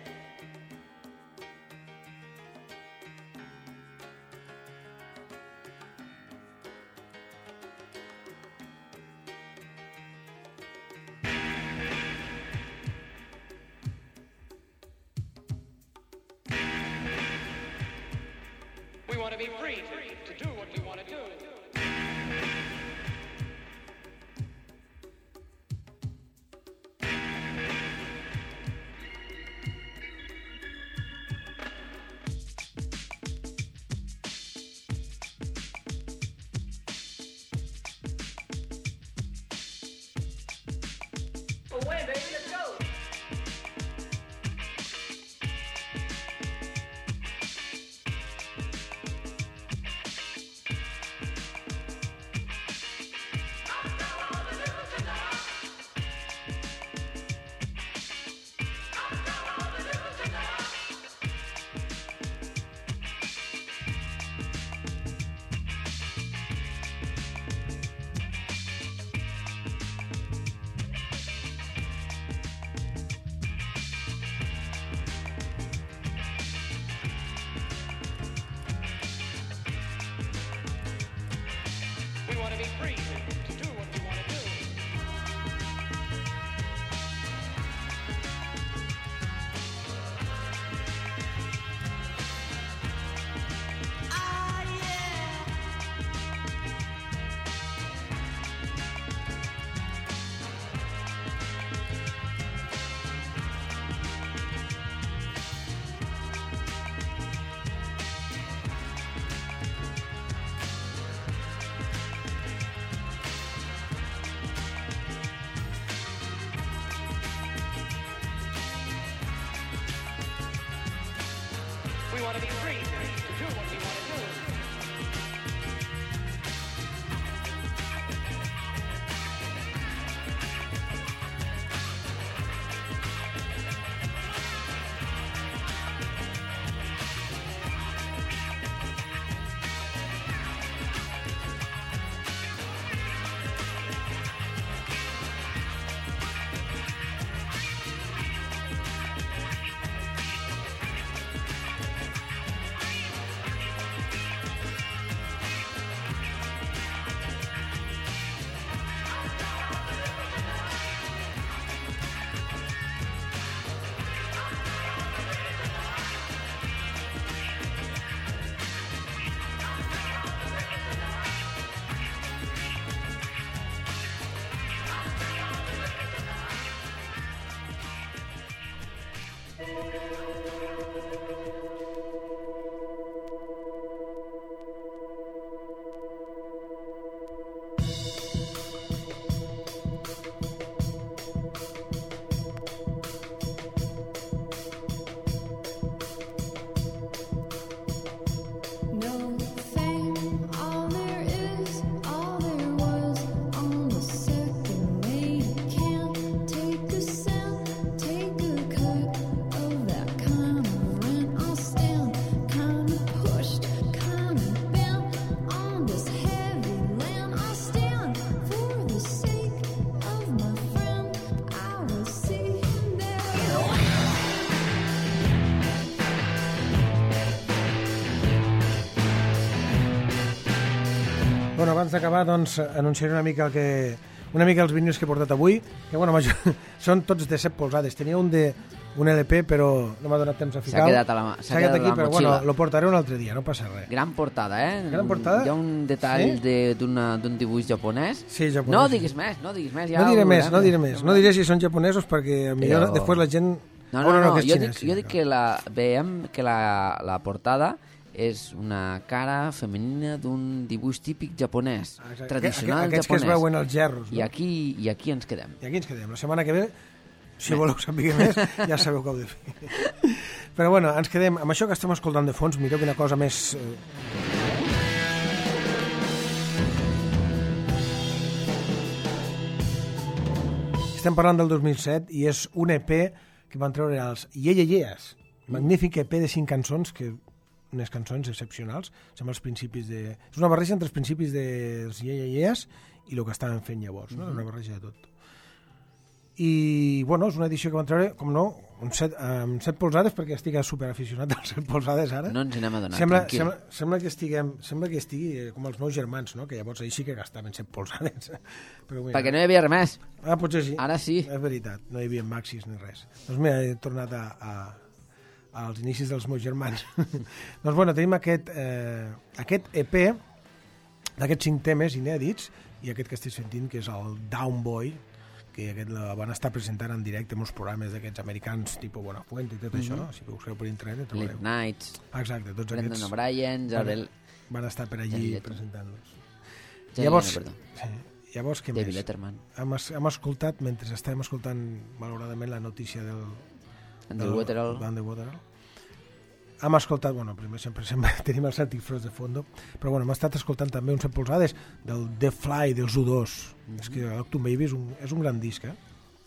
[SPEAKER 9] We want to be free to, to do what we want to do. Away, baby, let's go. We want to be free to, to do what we want to do. Ah, yeah. We want to be free to do what we want to do.
[SPEAKER 6] No fame, all there is, all there was on the second mate. Can't take a cent, take a cut of that kind of rent. I'll stand kind of pushed, kind of bent on this heavy land. I'll stand for the sake of my friend. I will see him there.
[SPEAKER 2] Bueno, abans d'acabar, doncs, anunciaré una mica el que, una mica els vinils que he portat avui, que bueno, major, són tots de set polzades. Tenia un de un L P, però no m'ha donat temps a ficar.
[SPEAKER 3] S'ha quedat a la, s'ha
[SPEAKER 2] S'ha quedat
[SPEAKER 3] quedat
[SPEAKER 2] aquí,
[SPEAKER 3] a la
[SPEAKER 2] però
[SPEAKER 3] motxilla.
[SPEAKER 2] bueno, lo portaré un altre dia, no passa res.
[SPEAKER 3] Gran portada, eh?
[SPEAKER 2] Gran portada?
[SPEAKER 3] Hi ha un detall
[SPEAKER 2] Sí?
[SPEAKER 3] de- d'una- d'un dibuix japonès.
[SPEAKER 2] Sí, japonès.
[SPEAKER 3] No diguis més, no diguis més. Ja
[SPEAKER 2] No diré
[SPEAKER 3] ho
[SPEAKER 2] més,
[SPEAKER 3] veurem.
[SPEAKER 2] no diré més. No diré si són japonesos perquè millor
[SPEAKER 3] Però-
[SPEAKER 2] després la gent...
[SPEAKER 3] No, no,
[SPEAKER 2] Bueno,
[SPEAKER 3] no,
[SPEAKER 2] que és
[SPEAKER 3] jo,
[SPEAKER 2] xinès,
[SPEAKER 3] dic,
[SPEAKER 2] sí,
[SPEAKER 3] jo dic
[SPEAKER 2] no.
[SPEAKER 3] que la, veiem que la, la portada és una cara femenina d'un dibuix típic japonès,
[SPEAKER 2] Exacte.
[SPEAKER 3] tradicional
[SPEAKER 2] Aquests
[SPEAKER 3] japonès.
[SPEAKER 2] que es veuen als gerros, no?
[SPEAKER 3] I aquí, I aquí ens quedem.
[SPEAKER 2] I aquí ens quedem. La setmana que ve, si voleu saber més, ja sabeu que heu de fer. Però bueno, ens quedem amb això que estem escoltant de fons. Mireu quina cosa més... Eh... Estem parlant del dos mil set i és un E P que van treure els Ye Ye Yeahs. Magnífic E P de cinc cançons que unes cançons excepcionals, sembla els principis de... És una barreja entre els principis dels Yeah Yeah Yeahs i el que estaven fent llavors, no? Una barreja de tot. I, bueno, és una edició que van treure, com no, amb set, amb set polzades, perquè estic superaficionat als set polzades ara.
[SPEAKER 3] No ens n'hem adonat,
[SPEAKER 2] sembla,
[SPEAKER 3] tranquil.
[SPEAKER 2] Sembla, sembla, que estiguem, sembla que estigui com els meus germans, no? Que llavors ahir sí que gastaven set polzades. Però mira,
[SPEAKER 3] perquè no hi havia res més.
[SPEAKER 2] Ah, potser sí.
[SPEAKER 3] Ara sí.
[SPEAKER 2] És veritat, no hi havia maxis ni res. Doncs mira, he tornat a, a, als inicis dels meus germans. Doncs bueno, tenim aquest, eh, aquest E P d'aquests cinc temes inèdits i aquest que estic sentint, que és el Down Boy, que aquest la van estar presentant en directe en uns programes d'aquests americans tipus Buenafuente i tot mm-hmm. això, no? Si busqueu per internet
[SPEAKER 3] Late Nights,
[SPEAKER 2] exacte, tots
[SPEAKER 3] Brendan
[SPEAKER 2] aquests
[SPEAKER 3] O'Brien, Jarrell...
[SPEAKER 2] van, van estar per allí presentant-los.
[SPEAKER 3] Jarrell,
[SPEAKER 2] llavors,
[SPEAKER 3] no,
[SPEAKER 2] sí, llavors què
[SPEAKER 3] David
[SPEAKER 2] més?
[SPEAKER 3] Letterman.
[SPEAKER 2] Hem, hem escoltat, mentre estàvem escoltant malauradament la notícia del
[SPEAKER 3] Andy Waterall,
[SPEAKER 2] hem escoltat, bueno, primer sempre, sempre tenim els Celtic Frost de fondo, però bueno, hem estat escoltant també uns set polzades del The Fly, dels U dos. Mm-hmm. És que Octum Baby és un, és un gran disc, eh?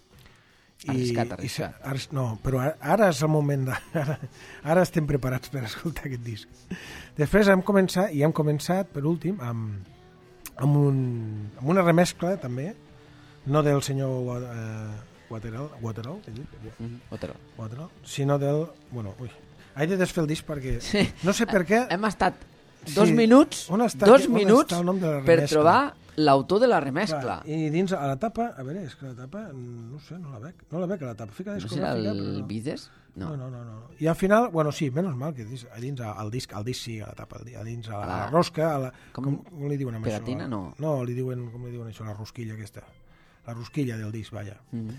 [SPEAKER 2] I,
[SPEAKER 3] arriscat, arriscat.
[SPEAKER 2] I, ara, no, però ara, ara és el moment de, ara, ara estem preparats per escoltar aquest disc. Després hem començat, i hem començat per últim amb, amb, un, amb una remescla també, no del senyor eh, Waterall, Waterall,
[SPEAKER 3] mm-hmm. Waterall.
[SPEAKER 2] Waterall, sinó del, bueno, ui, he de desfer el disc perquè sí. No sé per què
[SPEAKER 3] hem estat dos sí. minuts
[SPEAKER 2] està,
[SPEAKER 3] dos minuts per trobar l'autor de la remescla.
[SPEAKER 2] Clar, i dins a la tapa, a veure, és que la tapa no sé, no la veig, no la veig a la tapa. Fica
[SPEAKER 3] no serà el
[SPEAKER 2] no.
[SPEAKER 3] Vides?
[SPEAKER 2] No. No, no, no, no. I al final, bueno, sí, menys mal que dins, a dins al disc, al disc sí, a la tapa, a dins a la, a la rosca, a la, com, com, com li diuen amb
[SPEAKER 3] pegatina,
[SPEAKER 2] això?
[SPEAKER 3] No,
[SPEAKER 2] no, li diuen, com li diuen això, la rosquilla aquesta. La rosquilla del disc, vaja.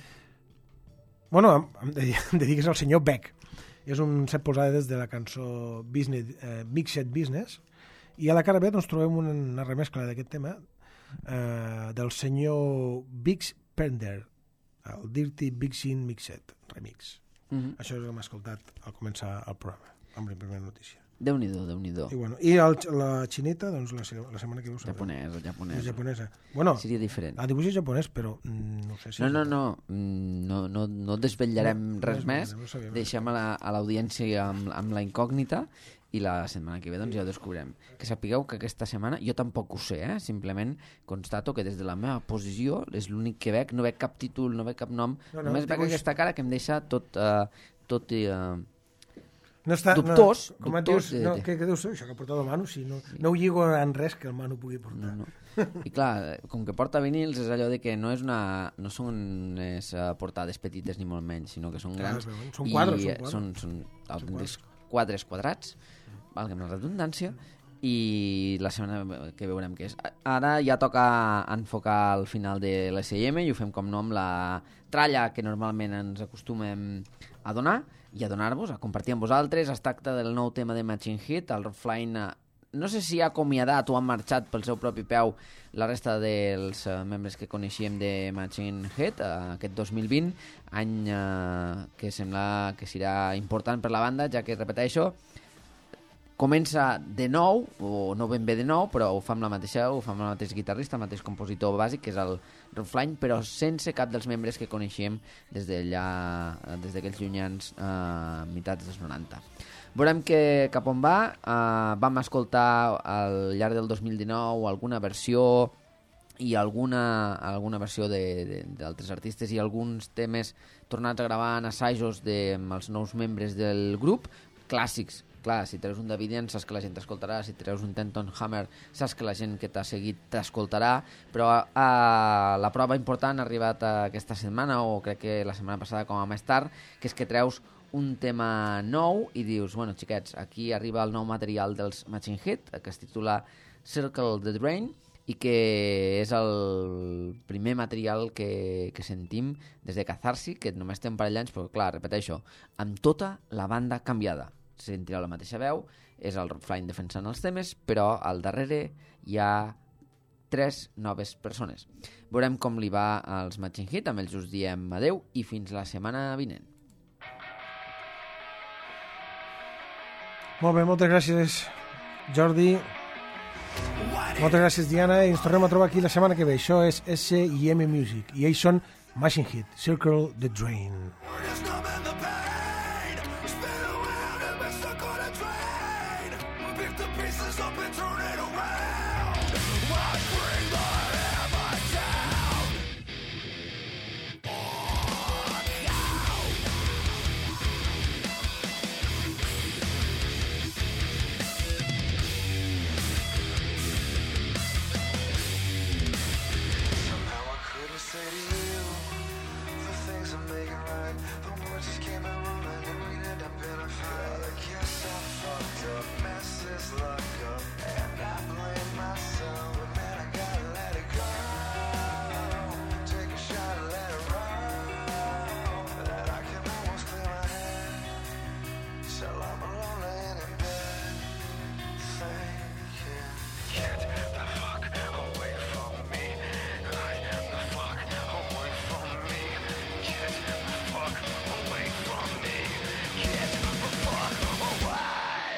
[SPEAKER 2] Mm-hmm. Bueno, em, em, de, em dediques al senyor Beck. És un set polzades de la cançó Business, eh, Mixed Business, i a la cara B doncs, trobem una, una remescla d'aquest tema eh, del senyor Biggs Pender, el Dirty Big Sin Mixed Remix. Mm-hmm. Això és el que hem escoltat al començar el programa, amb la primera notícia.
[SPEAKER 3] Déu-n'hi-do, Déu-n'hi-do.
[SPEAKER 2] I, bueno, i el, la xineta, doncs la, la setmana que ve ho sabrem.
[SPEAKER 3] Japonès, el japonès.
[SPEAKER 2] És japonesa. Bueno,
[SPEAKER 3] seria diferent.
[SPEAKER 2] El dibuix és japonès, però mm, no sé si...
[SPEAKER 3] No, no, no, no, no, no desvetllarem no, res no, més. No sabia, no deixem a l'audiència la, amb, amb la incògnita i la setmana que ve doncs, ja ho descobrem. Que sapigueu que aquesta setmana, jo tampoc ho sé, eh? Simplement constato que des de la meva posició és l'únic que veig, no veig cap títol, no veig cap nom, no, no, només veig aquesta cara que em deixa tot... Uh, tot uh,
[SPEAKER 2] No està,
[SPEAKER 3] dubtós,
[SPEAKER 2] no, com
[SPEAKER 3] dubtós
[SPEAKER 2] dius, no,
[SPEAKER 3] de...
[SPEAKER 2] què, què deu ser això que ha portat el Manu? Si no,
[SPEAKER 3] sí.
[SPEAKER 2] no ho lligo en res que el Manu pugui portar.
[SPEAKER 3] No, no. I clar, com que porta vinils és allò de que no és una, no són unes uh, portades petites ni molt menys, sinó que són grans.
[SPEAKER 2] Clar, són quadres,
[SPEAKER 3] i,
[SPEAKER 2] són quadres.
[SPEAKER 3] Són, són autèntics quadres quadrats, valga'm la redundància, i la setmana que veurem què és. Ara ja toca enfocar el final de l'S I M i ho fem com no amb la tralla que normalment ens acostumem a donar i a donar-vos, a compartir amb vosaltres. Es tracta del nou tema de Machine Head, el Rob Flynn, no sé si ha acomiadat o ha marxat pel seu propi peu la resta dels uh, membres que coneixíem de Machine Head, uh, aquest dos mil vint, any uh, que sembla que serà important per la banda, ja que, repeteixo, comença de nou, o no ben bé de nou, però ho fa amb la mateixa, ho fa amb el mateix guitarrista, el mateix compositor bàsic, que és el Rob Flynn, però sense cap dels membres que coneixíem des d'allà, des d'aquells llunyans eh, mitats dels noranta. Veurem que cap on va. Eh, vam escoltar al llarg del dos mil dinou alguna versió i alguna, alguna versió d'altres artistes i alguns temes tornats a gravar en assajos de, amb els nous membres del grup, clàssics. Clar, si treus un Davidian saps que la gent t'escoltarà, si treus un Tenton Hammer saps que la gent que t'ha seguit t'escoltarà, però uh, la prova important ha arribat aquesta setmana, o crec que la setmana passada com a més tard, que és que treus un tema nou i dius, bueno, xiquets, aquí arriba el nou material dels Machine Head, que es titula Circle the Drain, i que és el primer material que, que sentim des de Catharsi, que només té un parell d'anys, però clar, repeteixo, amb tota la banda canviada. Sentirà la mateixa veu, és el Rob Flynn defensant els temes, però al darrere hi ha tres noves persones. Veurem com li va als Machine Head, amb ells us diem adeu i fins la setmana vinent.
[SPEAKER 2] Molt bé, moltes gràcies, Jordi. Moltes gràcies, Diana, i ens tornem a trobar aquí la setmana que ve. Això és S I M Music, i ells són Machine Head, Circle the Drain.
[SPEAKER 10] pieces up and turn it around. I bring the hammer down.
[SPEAKER 11] Somehow I couldn't say to you the things I'm making right. The words just came out wrong and we'd end up in a fight. I guess I fucked up, messes luck up, and I blame myself. But man, I gotta let it go. Take a shot and let it roll. That I can almost clear my head till I'm alone laying in bed, thinking, get the fuck away from me. I am the fuck away from me. Get the fuck away from me. Get the fuck away.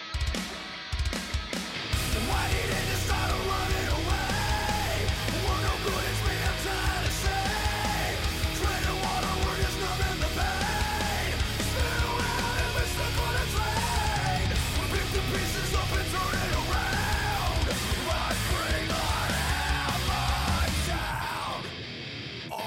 [SPEAKER 10] Why did it just start running away? We're no good, it's me I'm trying to say. Treading water, we're just numbing the pain. Spin around and we're stuck on a train. We pick the pieces up and turn it around. I bring the hammer down. Oh,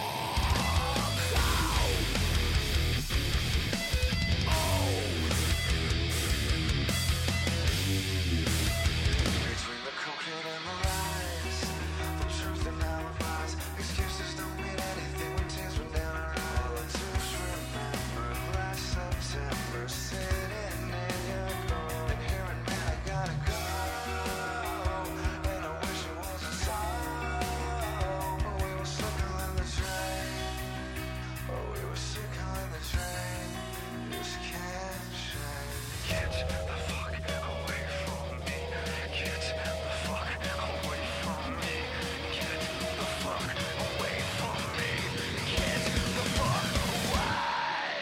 [SPEAKER 11] Between the cocaine and the lies, the truth and alibis, excuses don't mean anything when tears run down our eyes. All I do is remember last September, sitting in your car and hearing, man, I gotta go. And I wish it wasn't so, but we were circling the train. Oh, we were circling the train. Just can't change. Get the fuck away from me. Get the fuck away from me. Get the fuck away from me. Get the fuck away.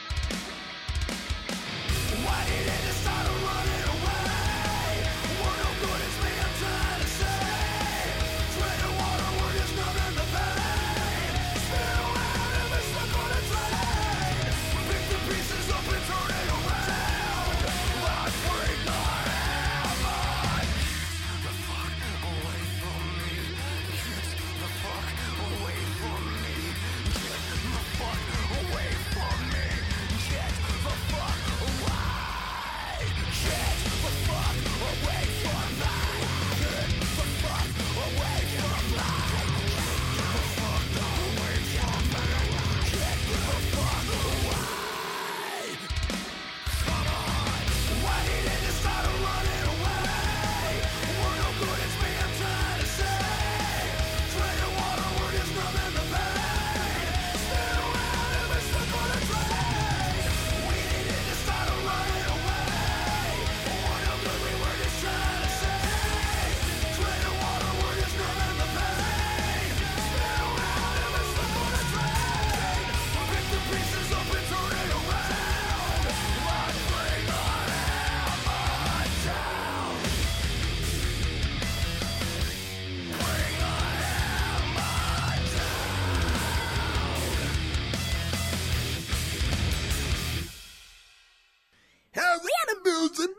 [SPEAKER 10] why did it just start running away? We're no good, it's me I'm trying to say. Treading water, we're just numbing the pain. Spin around and we're stuck on a train. Pick the pieces up and turn it around. I bring the hammer.
[SPEAKER 11] The fuck away from me. Get the fuck away from me. Get the fuck away from me. Get the fuck away. Get the fuck away from me. Get the fuck away from me. Get the fuck away from me. Get the fuck away. Come on.
[SPEAKER 10] Why did it just start running away? We're no good, it's me I'm trying to say. Treading water, we're just numbing the pain. Spin around and we're stuck on a train. We needed to start running away. We're no good, we were just trying to say. Treading water, we're just numbing the pain. Spin around and we're stuck on a train. Pick the pieces up and turn it around. I bring the hammer down. Bring the hammer down.
[SPEAKER 12] Her animals and